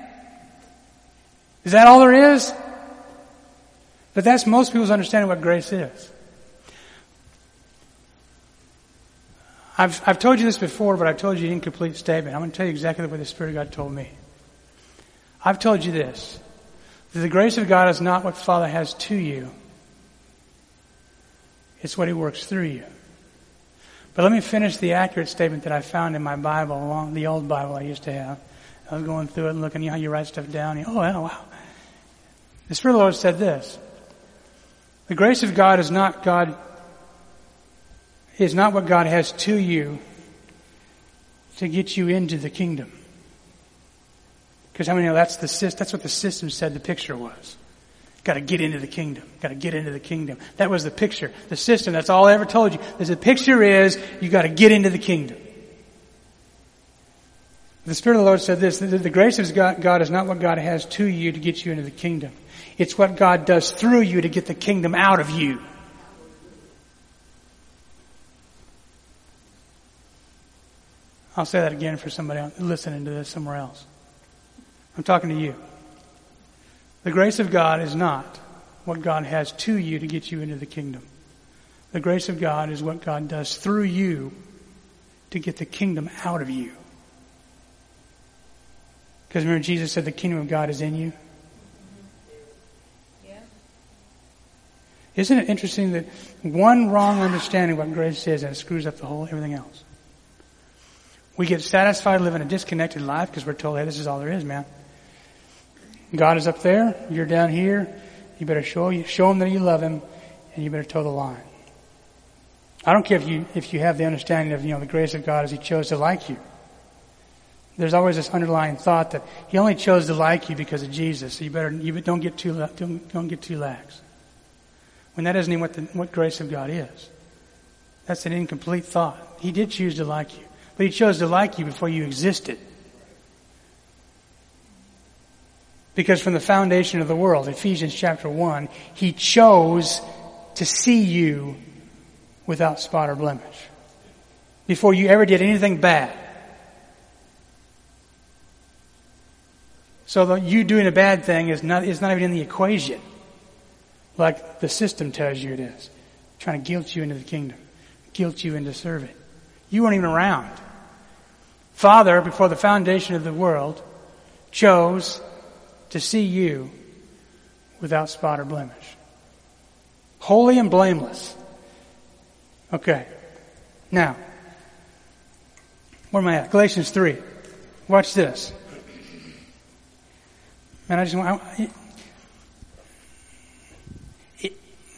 is that all there is? But that's most people's understanding of what grace is. I've, I've told you this before, but I've told you an incomplete statement. I'm going to tell you exactly the way the Spirit of God told me. I've told you this, that the grace of God is not what Father has to you. It's what He works through you. But let me finish the accurate statement that I found in my Bible, along the old Bible I used to have. I was going through it and looking, you know how you write stuff down. You, oh, yeah, wow. The Spirit of the Lord said this. The grace of God is not God is not what God has to you to get you into the kingdom. Because how many know that's the that's what the system said the picture was. Got to get into the kingdom. Got to get into the kingdom. That was the picture. The system, that's all I ever told you. The picture is you got to get into the kingdom. The Spirit of the Lord said this, the, the grace of God, God is not what God has to you to get you into the kingdom. It's what God does through you to get the kingdom out of you. I'll say that again for somebody else listening to this somewhere else. I'm talking to you. The grace of God is not what God has to you to get you into the kingdom. The grace of God is what God does through you to get the kingdom out of you. Because remember Jesus said the kingdom of God is in you? Yeah. Isn't it interesting that one wrong understanding of what grace is and it screws up the whole everything else? We get satisfied living a disconnected life because we're told, hey, this is all there is, man. God is up there, you're down here, you better show you show Him that you love Him, and you better toe the line. I don't care if you if you have the understanding of, you know, the grace of God as He chose to like you. There's always this underlying thought that He only chose to like you because of Jesus, so you better you don't get too don't, don't get too lax. When that isn't even what the, what grace of God is. That's an incomplete thought. He did choose to like you. But He chose to like you before you existed. Because from the foundation of the world, Ephesians chapter one, He chose to see you without spot or blemish. Before you ever did anything bad. So that you doing a bad thing is not, is not even in the equation. like the system tells you it is. Trying to guilt you into the kingdom. Guilt you into serving. You weren't even around. Father, before the foundation of the world, chose to see you without spot or blemish. Holy and blameless. Okay. Now, where am I at? Galatians three. Watch this. Man, I just want... I, it,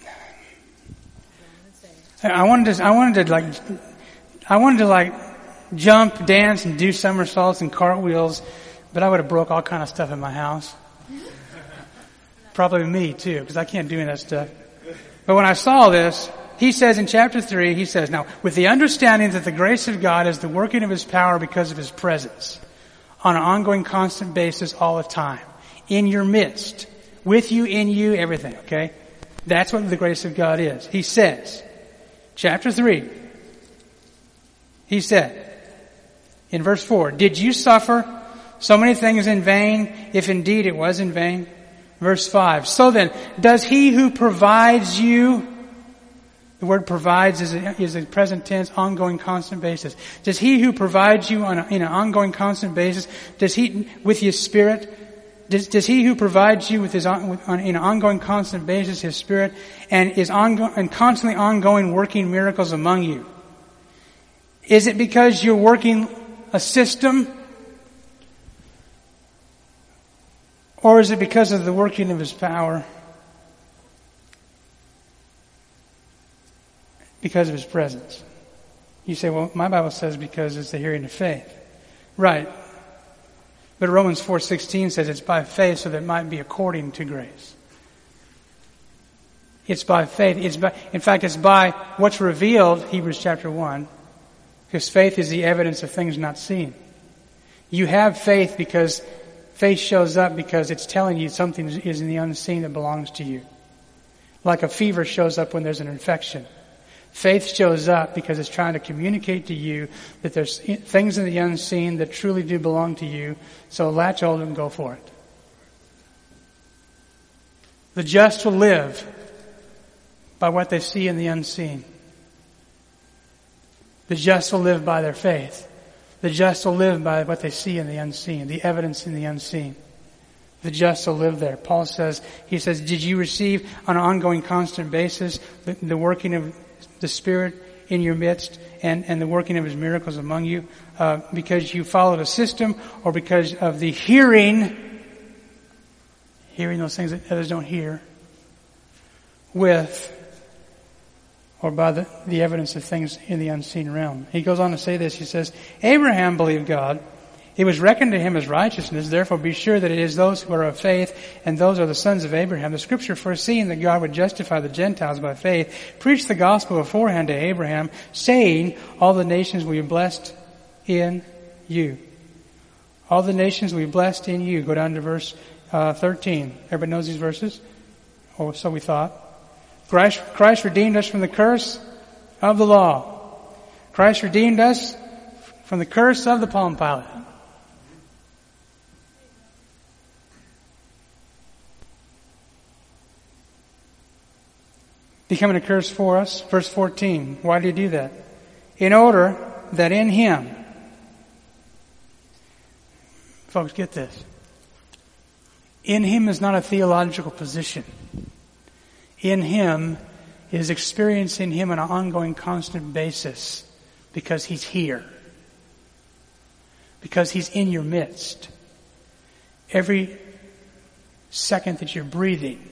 I wanted to, I wanted to like, I wanted to like jump, dance, and do somersaults and cartwheels, but I would have broke all kind of stuff in my house. Probably me too, because I can't do any of that stuff. But when I saw this, he says in chapter three, he says, now, with the understanding that the grace of God is the working of His power because of His presence, on an ongoing, constant basis all the time, in your midst, with you, in you, everything, okay? That's what the grace of God is. He says, chapter three, he said, in verse four, did you suffer so many things in vain, if indeed it was in vain? Verse five, so then, does He who provides you, the word provides is a, is a present tense, ongoing, constant basis. Does He who provides you on a, in an ongoing, constant basis, does He, with His Spirit, does, does He who provides you with His, with, on, in an ongoing, constant basis, His Spirit, and is ongoing, and constantly ongoing working miracles among you? Is it because you're working a system? Or is it because of the working of His power? Because of His presence. You say, well, my Bible says because it's the hearing of faith. Right. But Romans four sixteen says it's by faith so that it might be according to grace. It's by faith. It's by, in fact, it's by what's revealed, Hebrews chapter one, because faith is the evidence of things not seen. You have faith because faith shows up because it's telling you something is in the unseen that belongs to you. Like a fever shows up when there's an infection. Faith shows up because it's trying to communicate to you that there's things in the unseen that truly do belong to you, so latch hold and go for it. The just will live by what they see in the unseen. The just will live by their faith. The just will live by what they see in the unseen, the evidence in the unseen. The just will live there. Paul says, he says, did you receive on an ongoing, constant basis the, the working of the Spirit in your midst and, and the working of His miracles among you? Uh, because you followed a system or because of the hearing, hearing those things that others don't hear, with or by the, the evidence of things in the unseen realm. He goes on to say this. He says, Abraham believed God. It was reckoned to him as righteousness. Therefore be sure that it is those who are of faith, and those are the sons of Abraham. The Scripture, foreseeing that God would justify the Gentiles by faith, preached the gospel beforehand to Abraham, saying, all the nations will be blessed in you. All the nations will be blessed in you. Go down to verse uh, thirteen. Everybody knows these verses? Or so we thought. Christ, Christ redeemed us from the curse of the law. Christ redeemed us from the curse of the Palm Pilot. Becoming a curse for us. Verse fourteen. Why did He do that? In order that in Him, folks, get this. In Him is not a theological position. In Him is experiencing Him on an ongoing, constant basis because He's here. Because He's in your midst. Every second that you're breathing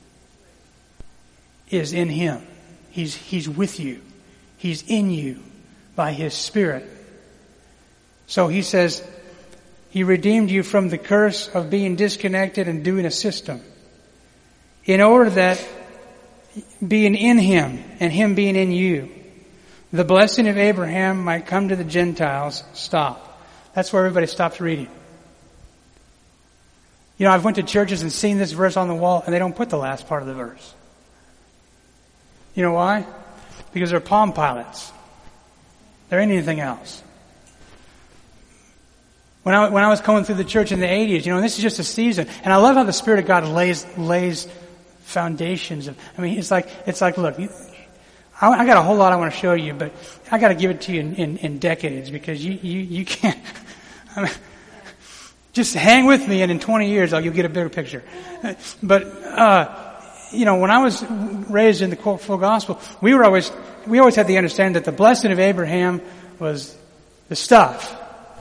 is in Him. He's, He's with you. He's in you by His Spirit. So He says, He redeemed you from the curse of being disconnected and doing a system. In order that being in Him and Him being in you, the blessing of Abraham might come to the Gentiles. Stop. That's where everybody stops reading. You know, I've went to churches and seen this verse on the wall and they don't put the last part of the verse. You know why? Because they're Palm Pilots. There ain't anything else. When I, when I was going through the church in the eighties, you know, this is just a season. And I love how the Spirit of God lays, lays foundations of, I mean, it's like, it's like, look, I, I got a whole lot I want to show you, but I got to give it to you in, in, in decades because you, you, you can't, I mean, just hang with me and in twenty years oh, you'll get a bigger picture. But, uh, you know, when I was raised in the full gospel, we were always, we always had the understanding that the blessing of Abraham was the stuff.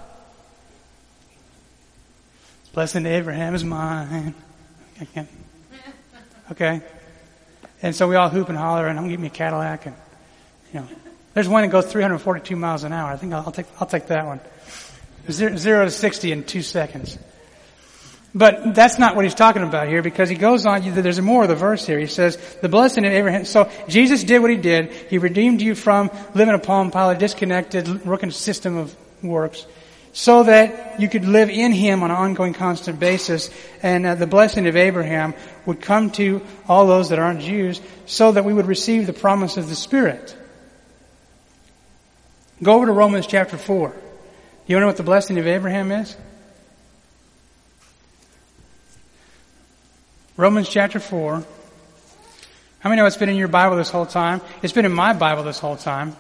Blessing of Abraham is mine. I can't. Okay. And so we all hoop and holler and I'm getting me a Cadillac and, you know, there's one that goes three hundred forty-two miles an hour. I think I'll, I'll take, I'll take that one. Zero, zero to sixty in two seconds. But that's not what he's talking about here because he goes on, there's more of the verse here. He says, the blessing of Abraham, so Jesus did what he did. He redeemed you from living a palm pile, a disconnected, working system of works, so that you could live in him on an ongoing, constant basis. And uh, the blessing of Abraham would come to all those that aren't Jews so that we would receive the promise of the Spirit. Go over to Romans chapter four. You know what the blessing of Abraham is? Romans chapter four. How many know it's been in your Bible this whole time? It's been in my Bible this whole time.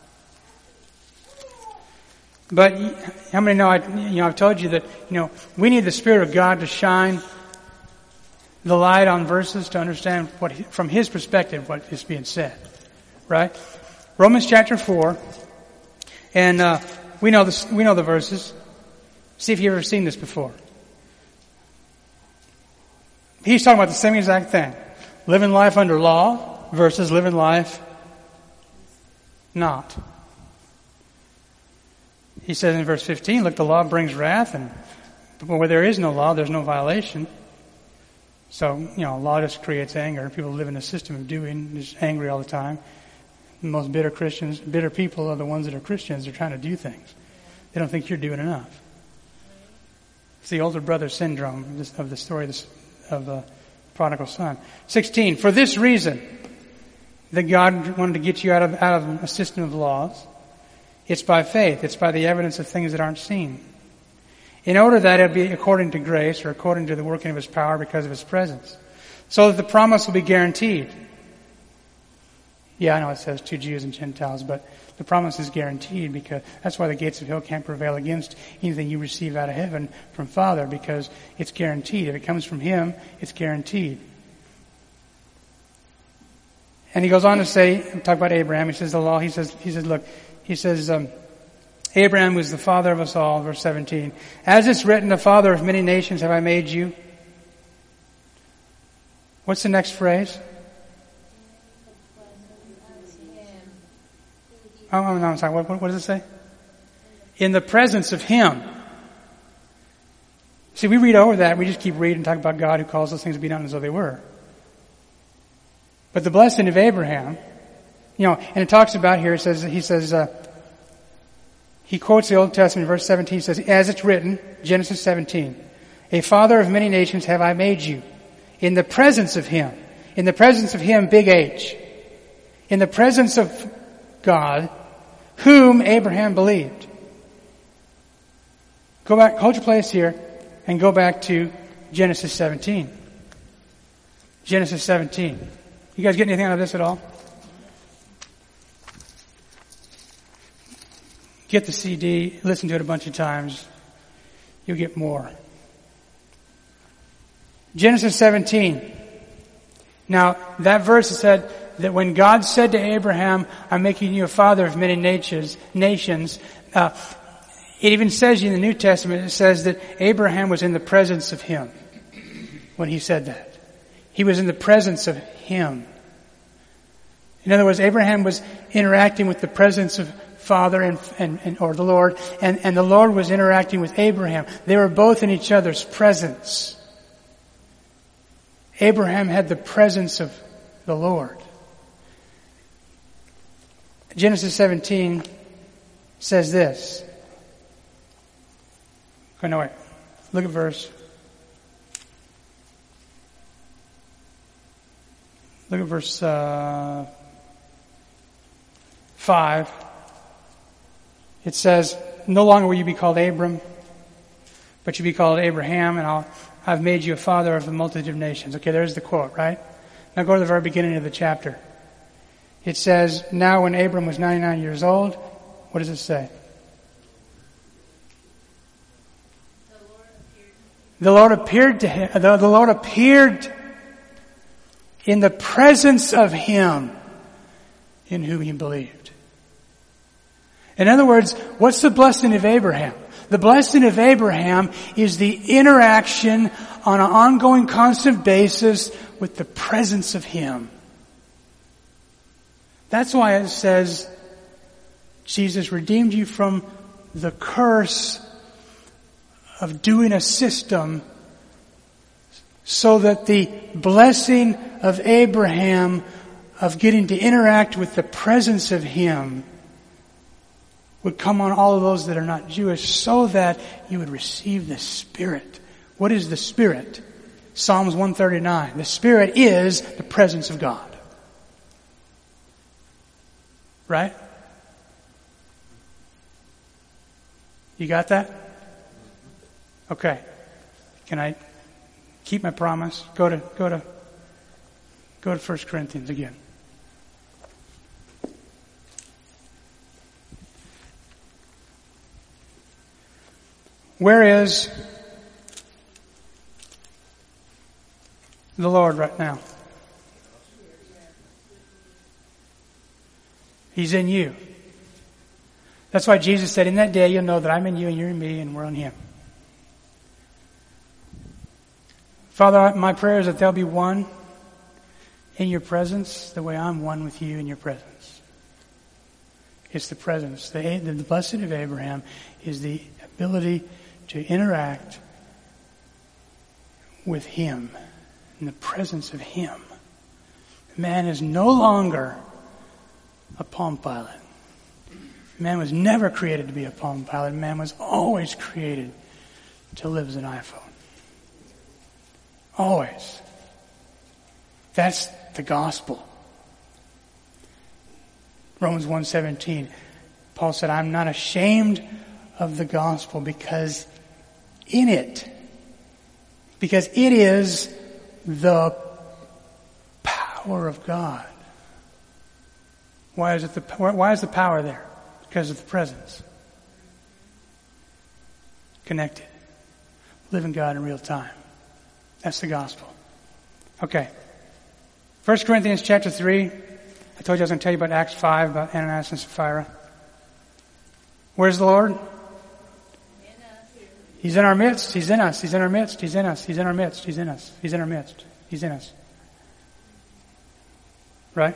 But how many know I, you know, I've told you that, you know, we need the Spirit of God to shine the light on verses to understand what, from His perspective, what is being said. Right? Romans chapter four. And, uh, we know this, we know the verses. See if you've ever seen this before. He's talking about the same exact thing. Living life under law versus living life not. He says in verse fifteen, look, the law brings wrath, and where there is no law, there's no violation. So, you know, law just creates anger. People live in a system of doing, just angry all the time. The most bitter Christians, bitter people are the ones that are Christians. They're trying to do things. They don't think you're doing enough. It's the older brother syndrome of, this, of the story of this of the prodigal son. sixteen, for this reason that God wanted to get you out of, out of a system of laws, it's by faith. It's by the evidence of things that aren't seen. In order that it be according to grace or according to the working of His power because of His presence. So that the promise will be guaranteed. Yeah, I know it says to Jews and Gentiles, but the promise is guaranteed because that's why the gates of hell can't prevail against anything you receive out of heaven from Father, because it's guaranteed. If it comes from Him, it's guaranteed. And he goes on to say, talk about Abraham. He says the law. He says, he says, look, he says, um, Abraham was the father of us all, verse seventeen. As it's written, the father of many nations have I made you. What's the next phrase? Oh, no, I'm sorry. What, what, what does it say? In the presence of Him. See, we read over that. We just keep reading and talk about God who calls those things to be done as though they were. But the blessing of Abraham, you know, and it talks about here, it says, he says, uh, he quotes the Old Testament, verse seventeen, says, as it's written, Genesis seventeen, a father of many nations have I made you. In the presence of Him. In the presence of Him, big H. In the presence of God, whom Abraham believed. Go back, hold your place here, and go back to Genesis seventeen. Genesis seventeen. You guys get anything out of this at all? Get the C D, listen to it a bunch of times. You'll get more. Genesis seventeen. Now, that verse said that when God said to Abraham, I'm making you a father of many nations, nations, uh, it even says in the New Testament, it says that Abraham was in the presence of Him when he said that. He was in the presence of Him. In other words, Abraham was interacting with the presence of Father and, and, and or the Lord, and, and the Lord was interacting with Abraham. They were both in each other's presence. Abraham had the presence of the Lord. Genesis seventeen says this. Oh, no, wait. Look at verse. Look at verse uh, five. It says, no longer will you be called Abram, but you'll be called Abraham, and I'll, I've made you a father of a multitude of nations. Okay, there's the quote, right? Now go to the very beginning of the chapter. It says, now when Abram was ninety-nine years old, what does it say? The Lord appeared to him. The, the Lord appeared in the presence of him in whom he believed. In other words, what's the blessing of Abraham? The blessing of Abraham is the interaction on an ongoing, constant basis with the presence of him. That's why it says Jesus redeemed you from the curse of doing a system so that the blessing of Abraham of getting to interact with the presence of him would come on all of those that are not Jewish, so that you would receive the Spirit. What is the Spirit? Psalms one thirty-nine. The Spirit is the presence of God. Right? You got that? Okay. Can I keep my promise? Go to go to go to First Corinthians again. Where is the Lord right now? He's in you. That's why Jesus said, in that day you'll know that I'm in you and you're in me and we're in Him. Father, my prayer is that they'll be one in your presence the way I'm one with you in your presence. It's the presence. The, the blessing of Abraham is the ability to interact with Him, in the presence of Him. Man is no longer a Palm Pilot. Man was never created to be a Palm Pilot. Man was always created to live as an iPhone. Always. That's the gospel. Romans one seventeen. Paul said, I'm not ashamed of the gospel because in it, because it is the power of God. Why is it the why is the power there? Because of the presence. Connected. Living God in real time. That's the gospel. Okay. First Corinthians chapter three. I told you I was going to tell you about Acts five, about Ananias and Sapphira. Where's the Lord? He's in our midst. He's in us. He's in our midst. He's in us. He's in our midst. He's in us. He's in our midst. He's in us. Right?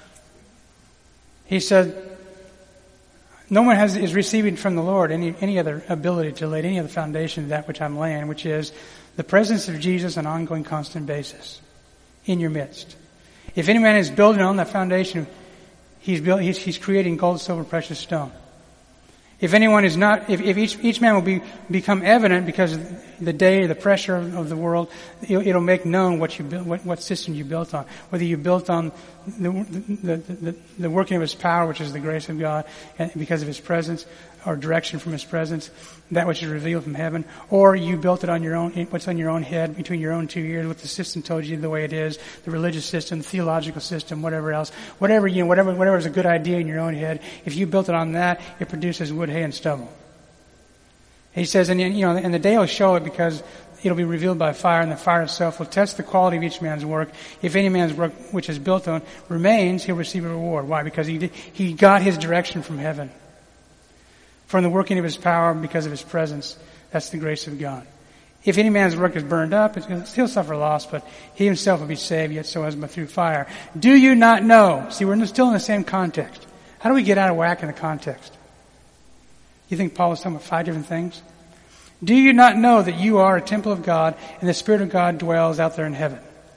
He said, no one has is receiving from the Lord any any other ability to lay any other foundation of that which I'm laying, which is the presence of Jesus on an ongoing, constant basis in your midst. If any man is building on that foundation, he's built, he's, he's creating gold, silver, precious stone. If anyone is not, if, if each each man will be become evident because of the day, the pressure of, of the world, it'll, it'll make known what you built, what, what system you built on. Whether you built on the the, the the working of His power, which is the grace of God, and because of His presence, or direction from His presence, that which is revealed from heaven, or you built it on your own, what's on your own head, between your own two ears, what the system told you the way it is, the religious system, the theological system, whatever else, whatever you know, whatever whatever is a good idea in your own head. If you built it on that, it produces wood, hay, and stubble. He says, and you know, and the day will show it because it'll be revealed by fire, and the fire itself will test the quality of each man's work. If any man's work which is built on remains, he'll receive a reward. Why? Because he did, he got his direction from heaven. From the working of His power, because of His presence. That's the grace of God. If any man's work is burned up, he'll suffer loss, but he himself will be saved, yet so as but through fire. Do you not know? See, we're still in the same context. How do we get out of whack in the context? You think Paul was talking about five different things? Do you not know that you are a temple of God, and the Spirit of God dwells out there in heaven?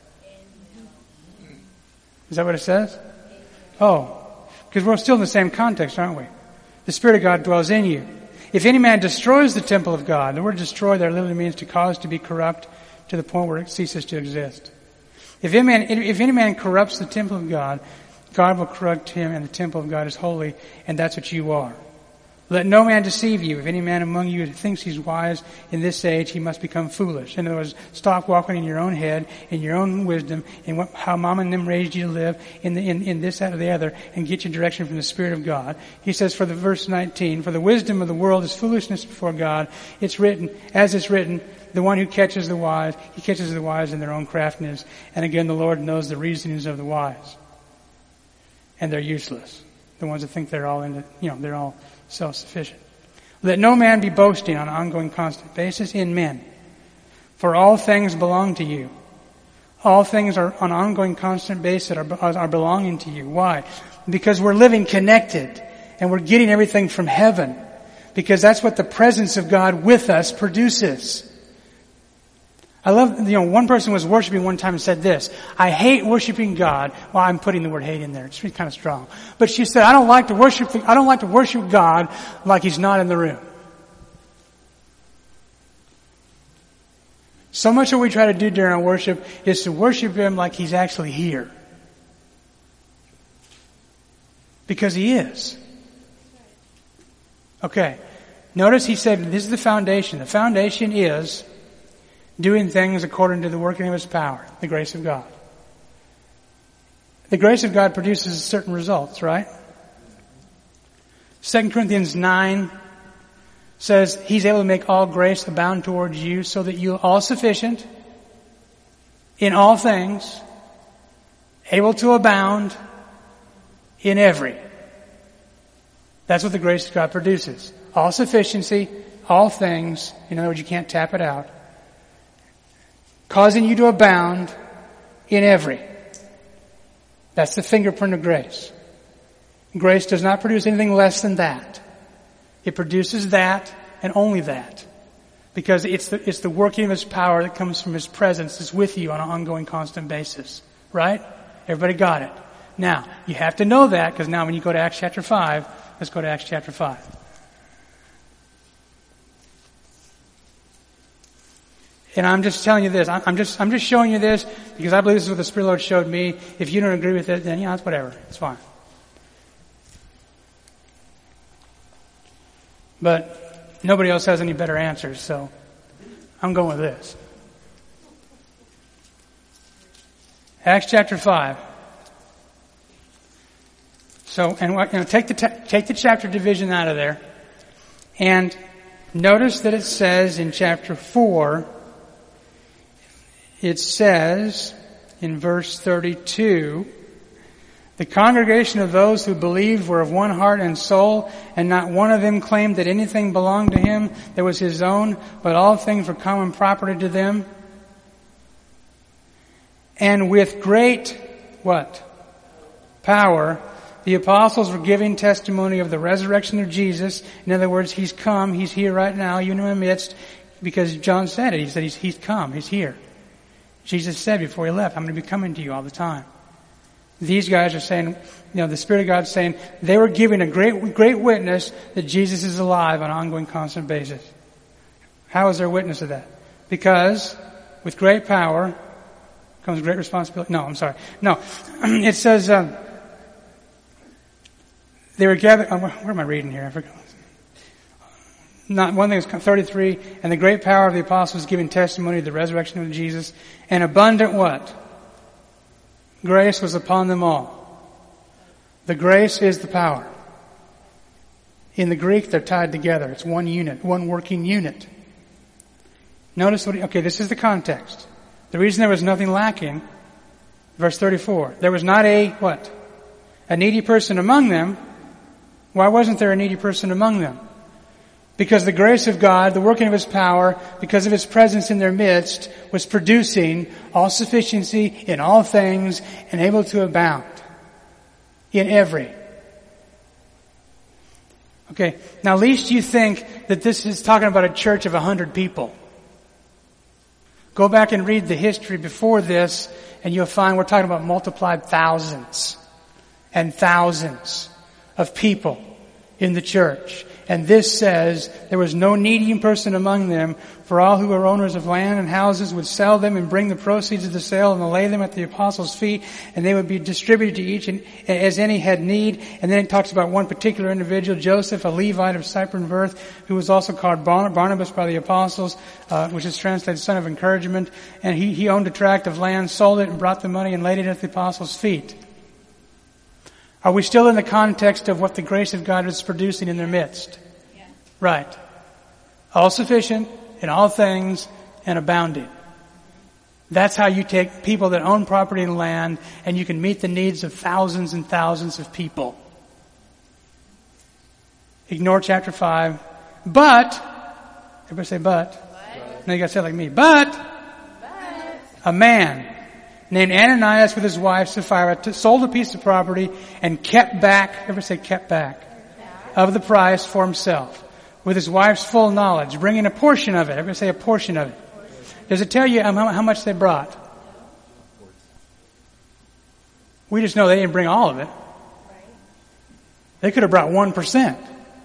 Is that what it says? Oh, because we're still in the same context, aren't we? The Spirit of God dwells in you. If any man destroys the temple of God, the word destroy there literally means to cause to be corrupt to the point where it ceases to exist. If any man, if any man corrupts the temple of God, God will corrupt him, and the temple of God is holy, and that's what you are. Let no man deceive you. If any man among you thinks he's wise in this age, he must become foolish. In other words, stop walking in your own head, in your own wisdom, in what, how mom and them raised you to live, in, the, in, in this, that, or the other, and get your direction from the Spirit of God. He says, for the verse nineteen, for the wisdom of the world is foolishness before God. It's written, as it's written, the one who catches the wise, he catches the wise in their own craftiness. And again, the Lord knows the reasonings of the wise. And they're useless. The ones that think they're all into, you know, they're all self-sufficient. Let no man be boasting on an ongoing, constant basis in men. For all things belong to you. All things are on an ongoing, constant basis are, are belonging to you. Why? Because we're living connected and we're getting everything from heaven. Because that's what the presence of God with us produces. I love, you know, one person was worshiping one time and said this, I hate worshiping God. Well, I'm putting the word hate in there. It's really kind of strong. But she said, I don't like to worship, I don't like to worship God like He's not in the room. So much what we try to do during our worship is to worship Him like He's actually here. Because He is. Okay. Notice He said, this is the foundation. The foundation is doing things according to the working of His power, the grace of God. The grace of God produces certain results, right? Second Corinthians nine says He's able to make all grace abound towards you so that you are all sufficient in all things, able to abound in every. That's what the grace of God produces. All sufficiency, all things. In other words, you can't tap it out. Causing you to abound in every. That's the fingerprint of grace. Grace does not produce anything less than that. It produces that and only that. Because it's the, it's the working of His power that comes from His presence that's with you on an ongoing, constant basis. Right? Everybody got it. Now, you have to know that because now when you go to Acts chapter five, let's go to Acts chapter five. And I'm just telling you this. I'm just, I'm just showing you this because I believe this is what the Spirit of the Lord showed me. If you don't agree with it, then yeah, it's whatever. It's fine. But nobody else has any better answers, so I'm going with this. Acts chapter five. So, and what, you know, take the, take the chapter division out of there. And notice that it says in chapter four, it says in verse thirty-two, the congregation of those who believed were of one heart and soul, and not one of them claimed that anything belonged to him that was his own, but all things were common property to them. And with great, what? Power, the apostles were giving testimony of the resurrection of Jesus. In other words, He's come, He's here right now, even in the midst, because John said it. He said He's, he's come, He's here. Jesus said before He left, I'm going to be coming to you all the time. These guys are saying, you know, the Spirit of God's saying, they were giving a great, great witness that Jesus is alive on an ongoing, constant basis. How is there witness of that? Because with great power comes great responsibility. No, I'm sorry. No, it says, um, they were gathered, oh, where am I reading here? I forgot. Not one thing is thirty-three, and the great power of the apostles giving testimony of the resurrection of Jesus, and abundant what? Grace was upon them all. The grace is the power. In the Greek, they're tied together. It's one unit, one working unit. Notice what, okay, this is the context. The reason there was nothing lacking, verse thirty-four, there was not a, what? A needy person among them. Why wasn't there a needy person among them? Because the grace of God, the working of His power, because of His presence in their midst, was producing all sufficiency in all things and able to abound in every. Okay, now least you think that this is talking about a church of a hundred people. Go back and read the history before this and you'll find we're talking about multiplied thousands and thousands of people in the church. And this says, there was no needy person among them, for all who were owners of land and houses would sell them and bring the proceeds of the sale and lay them at the apostles' feet, and they would be distributed to each as any had need. And then it talks about one particular individual, Joseph, a Levite of Cyprus birth, who was also called Barnabas by the apostles, uh, which is translated son of encouragement. And he, he owned a tract of land, sold it, and brought the money and laid it at the apostles' feet. Are we still in the context of what the grace of God is producing in their midst? Yeah. Right. All sufficient in all things and abounding. That's how you take people that own property and land and you can meet the needs of thousands and thousands of people. Ignore chapter five. But, everybody say but. but. Now you gotta say it like me. But, but. A man named Ananias with his wife Sapphira t- sold a piece of property and kept back, everybody say kept back, of the price for himself with his wife's full knowledge, bringing a portion of it. Everybody say a portion of it. Does it tell you how, how much they brought? We just know they didn't bring all of it. They could have brought one percent.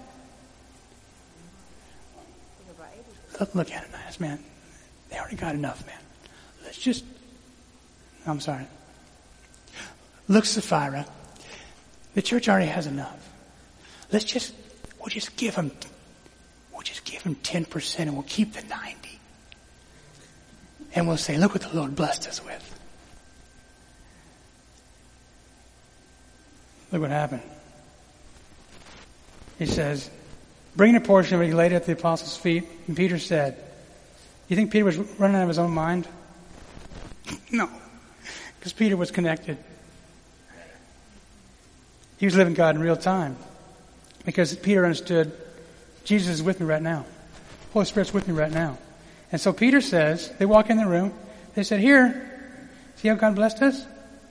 Look, look at Ananias, man. They already got enough, man. Let's just I'm sorry. Look, Sapphira, the church already has enough. Let's just, we'll just give them, we'll just give them ten percent and we'll keep the ninety. And we'll say, look what the Lord blessed us with. Look what happened. He says, bring a portion of it, he laid it at the apostles' feet. And Peter said, you think Peter was running out of his own mind? No. Because Peter was connected. He was living God in real time. Because Peter understood, Jesus is with me right now. Holy Spirit's with me right now. And so Peter says, they walk in the room, they said, here, see how God blessed us?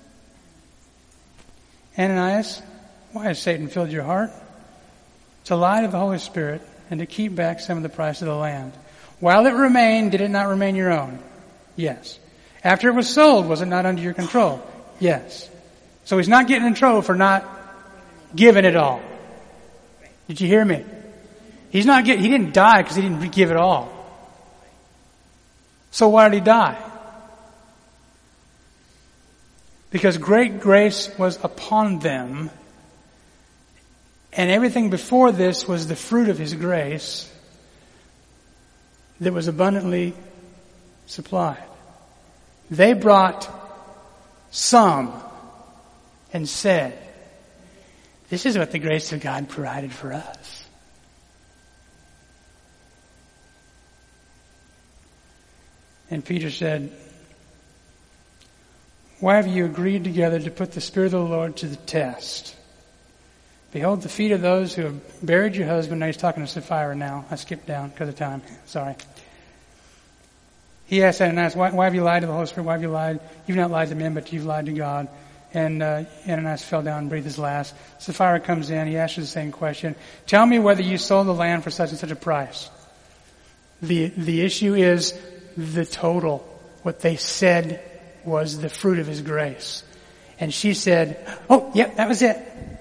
Ananias, why has Satan filled your heart? To lie to the Holy Spirit and to keep back some of the price of the land. While it remained, did it not remain your own? Yes. After it was sold, was it not under your control? Yes. So he's not getting in trouble for not giving it all. Did you hear me? He's not getting, he didn't die because he didn't give it all. So why did he die? Because great grace was upon them, and everything before this was the fruit of his grace that was abundantly supplied. They brought some and said, this is what the grace of God provided for us. And Peter said, why have you agreed together to put the Spirit of the Lord to the test? Behold the feet of those who have buried your husband. Now he's talking to Sapphira now. I skipped down because of time. Sorry. He asked Ananias, why, why have you lied to the Holy Spirit? Why have you lied? You've not lied to men, but you've lied to God. And uh, Ananias fell down and breathed his last. Sapphira comes in. He asks her the same question. Tell me whether you sold the land for such and such a price. The, the issue is the total. What they said was the fruit of his grace. And she said, oh, yep, that was it.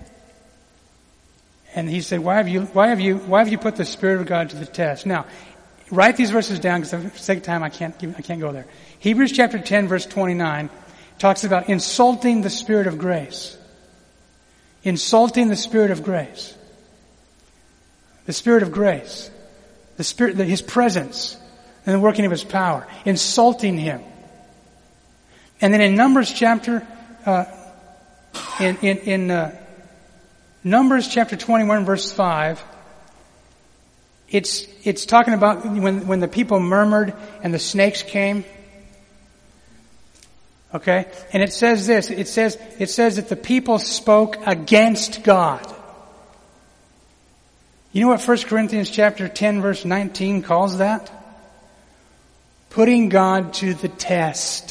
And he said, why have you, why have you, why have you put the Spirit of God to the test? Now, write these verses down because for the sake of time I can't, I can't go there. Hebrews chapter ten verse twenty-nine talks about insulting the Spirit of grace. Insulting the Spirit of grace. The Spirit of grace. The Spirit, the, His presence and the working of His power. Insulting Him. And then in Numbers chapter, uh, in, in, in, uh, Numbers chapter twenty-one verse five, it's, it's talking about when, when the people murmured and the snakes came. Okay? And it says this, it says, it says that the people spoke against God. You know what First Corinthians chapter ten verse nineteen calls that? Putting God to the test.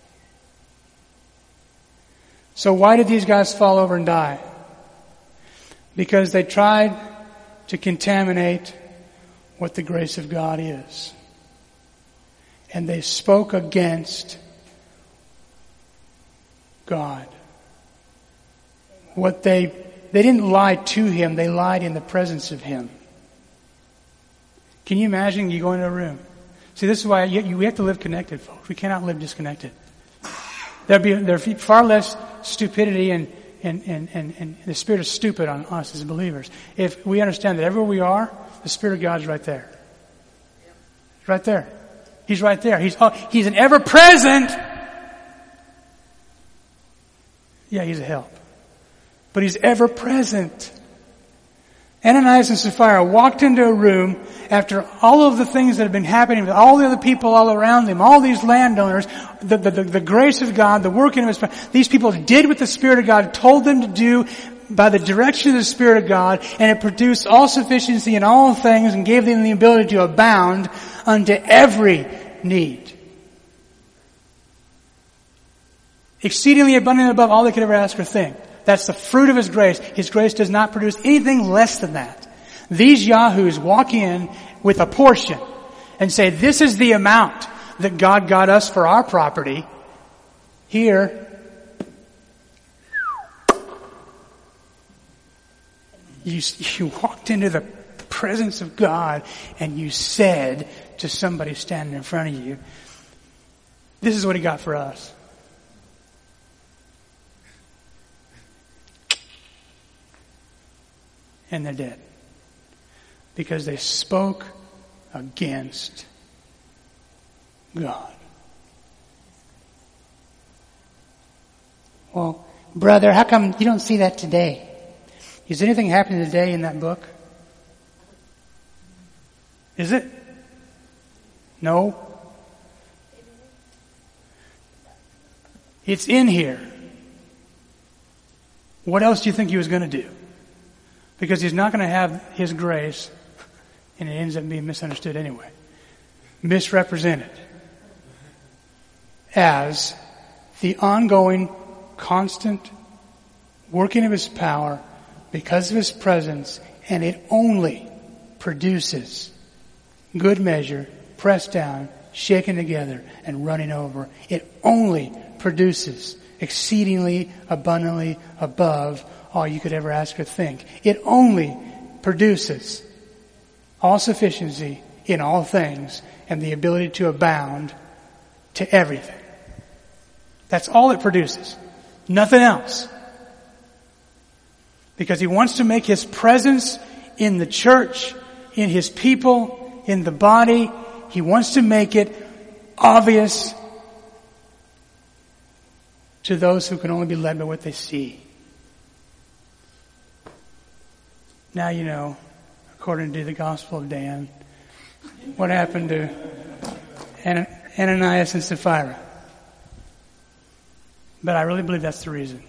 So why did these guys fall over and die? Because they tried to contaminate what the grace of God is. And they spoke against God. What they they didn't lie to him, they lied in the presence of him. Can you imagine you go into a room? See, this is why you, you, we have to live connected, folks. We cannot live disconnected. There'd be, there'd be far less stupidity and, and, and, and, and the spirit of stupid on us as believers if we understand that everywhere we are, the Spirit of God's right there. He's right there. He's right there. He's, oh, he's an ever-present. Yeah, he's a help. But he's ever-present. Ananias and Sapphira walked into a room after all of the things that had been happening with all the other people all around them, all these landowners, the, the, the, the grace of God, the working of His Spirit. These people did what the Spirit of God told them to do by the direction of the Spirit of God, and it produced all sufficiency in all things and gave them the ability to abound unto every need. Exceedingly abundantly above all they could ever ask or think. That's the fruit of His grace. His grace does not produce anything less than that. These yahoos walk in with a portion and say, this is the amount that God got us for our property. Here, you, you walked into the presence of God and you said to somebody standing in front of you, this is what He got for us. And they're dead. Because they spoke against God. Well, brother, how come you don't see that today? Is anything happening today in that book? Is it? No? It's in here. What else do you think He was going to do? Because He's not going to have His grace, and it ends up being misunderstood anyway. Misrepresented as the ongoing, constant working of His power because of His presence, and it only produces good measure, pressed down, shaken together, and running over. It only produces exceedingly abundantly above all you could ever ask or think. It only produces all sufficiency in all things and the ability to abound to everything. That's all it produces. Nothing else. Because He wants to make His presence in the church, in His people, in the body. He wants to make it obvious to those who can only be led by what they see. Now you know, according to the Gospel of Dan, what happened to Ananias and Sapphira. But I really believe that's the reason.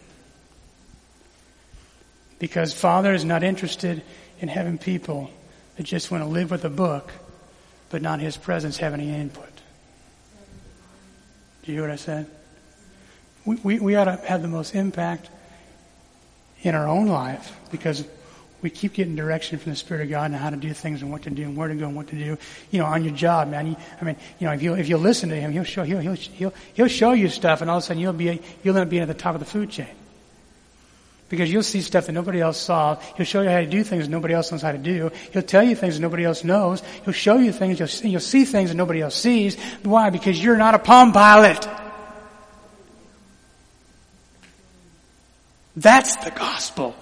Because Father is not interested in having people that just want to live with a book, but not His presence have any input. Do you hear what I said? We, we, we ought to have the most impact in our own life because we keep getting direction from the Spirit of God on how to do things and what to do and where to go and what to do. You know, on your job, man. You, I mean, you know, if you if you listen to Him, He'll show he'll, he'll he'll he'll show you stuff, and all of a sudden you'll be you'll end up being at the top of the food chain because you'll see stuff that nobody else saw. He'll show you how to do things that nobody else knows how to do. He'll tell you things that nobody else knows. He'll show you things you'll see, you'll see things that nobody else sees. Why? Because you're not a Palm Pilot. That's the gospel.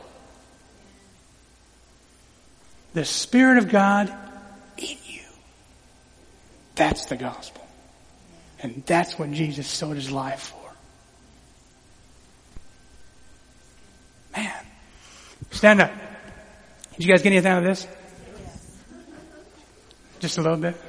The Spirit of God in you. That's the gospel. And that's what Jesus sowed His life for. Man. Stand up. Did you guys get anything out of this? Just a little bit?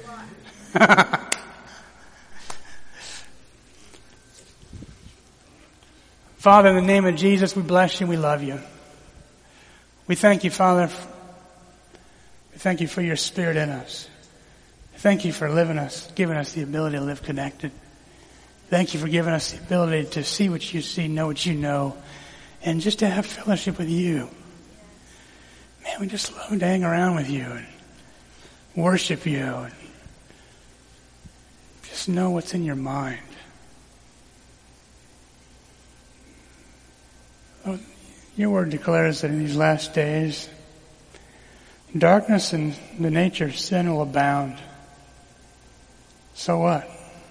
Father, in the name of Jesus, we bless You and we love You. We thank You, Father. We thank You for Your Spirit in us. Thank You for living us, giving us the ability to live connected. Thank You for giving us the ability to see what You see, know what You know, and just to have fellowship with You. Man, we just love to hang around with You and worship You and just know what's in Your mind. Oh, Your word declares that in these last days, darkness and the nature of sin will abound. So what?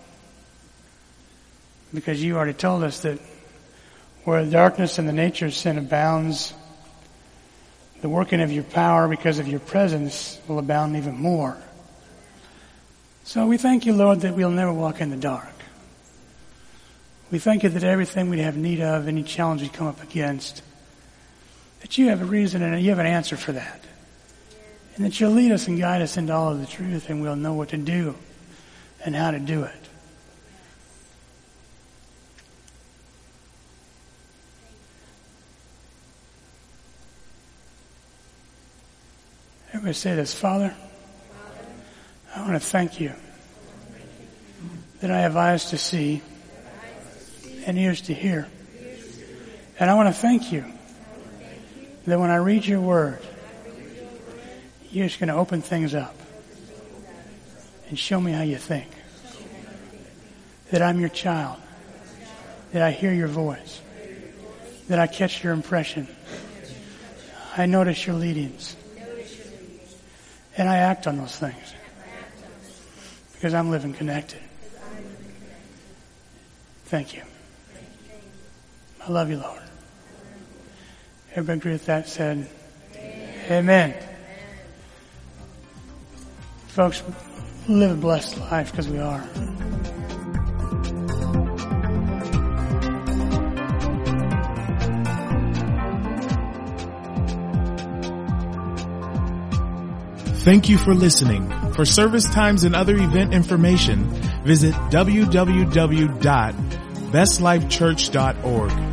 Because you already told us that where darkness and the nature of sin abounds, the working of your power because of your presence will abound even more. So we thank you, Lord, that we'll never walk in the dark. We thank you that everything we have need of, any challenge we come up against, that you have a reason and you have an answer for that. And that you'll lead us and guide us into all of the truth, and we'll know what to do and how to do it. Everybody say this. Father, I want to thank you that I have eyes to see and ears to hear. And I want to thank you that when I read your word, you're just going to open things up and show me how you think. That I'm your child. That I hear your voice. That I catch your impression. I notice your leadings. And I act on those things. Because I'm living connected. Thank you. I love you, Lord. Everybody agree with that said? Amen. Amen. Folks, live a blessed life because we are. Thank you for listening. For service times and other event information, visit w w w dot best life church dot org.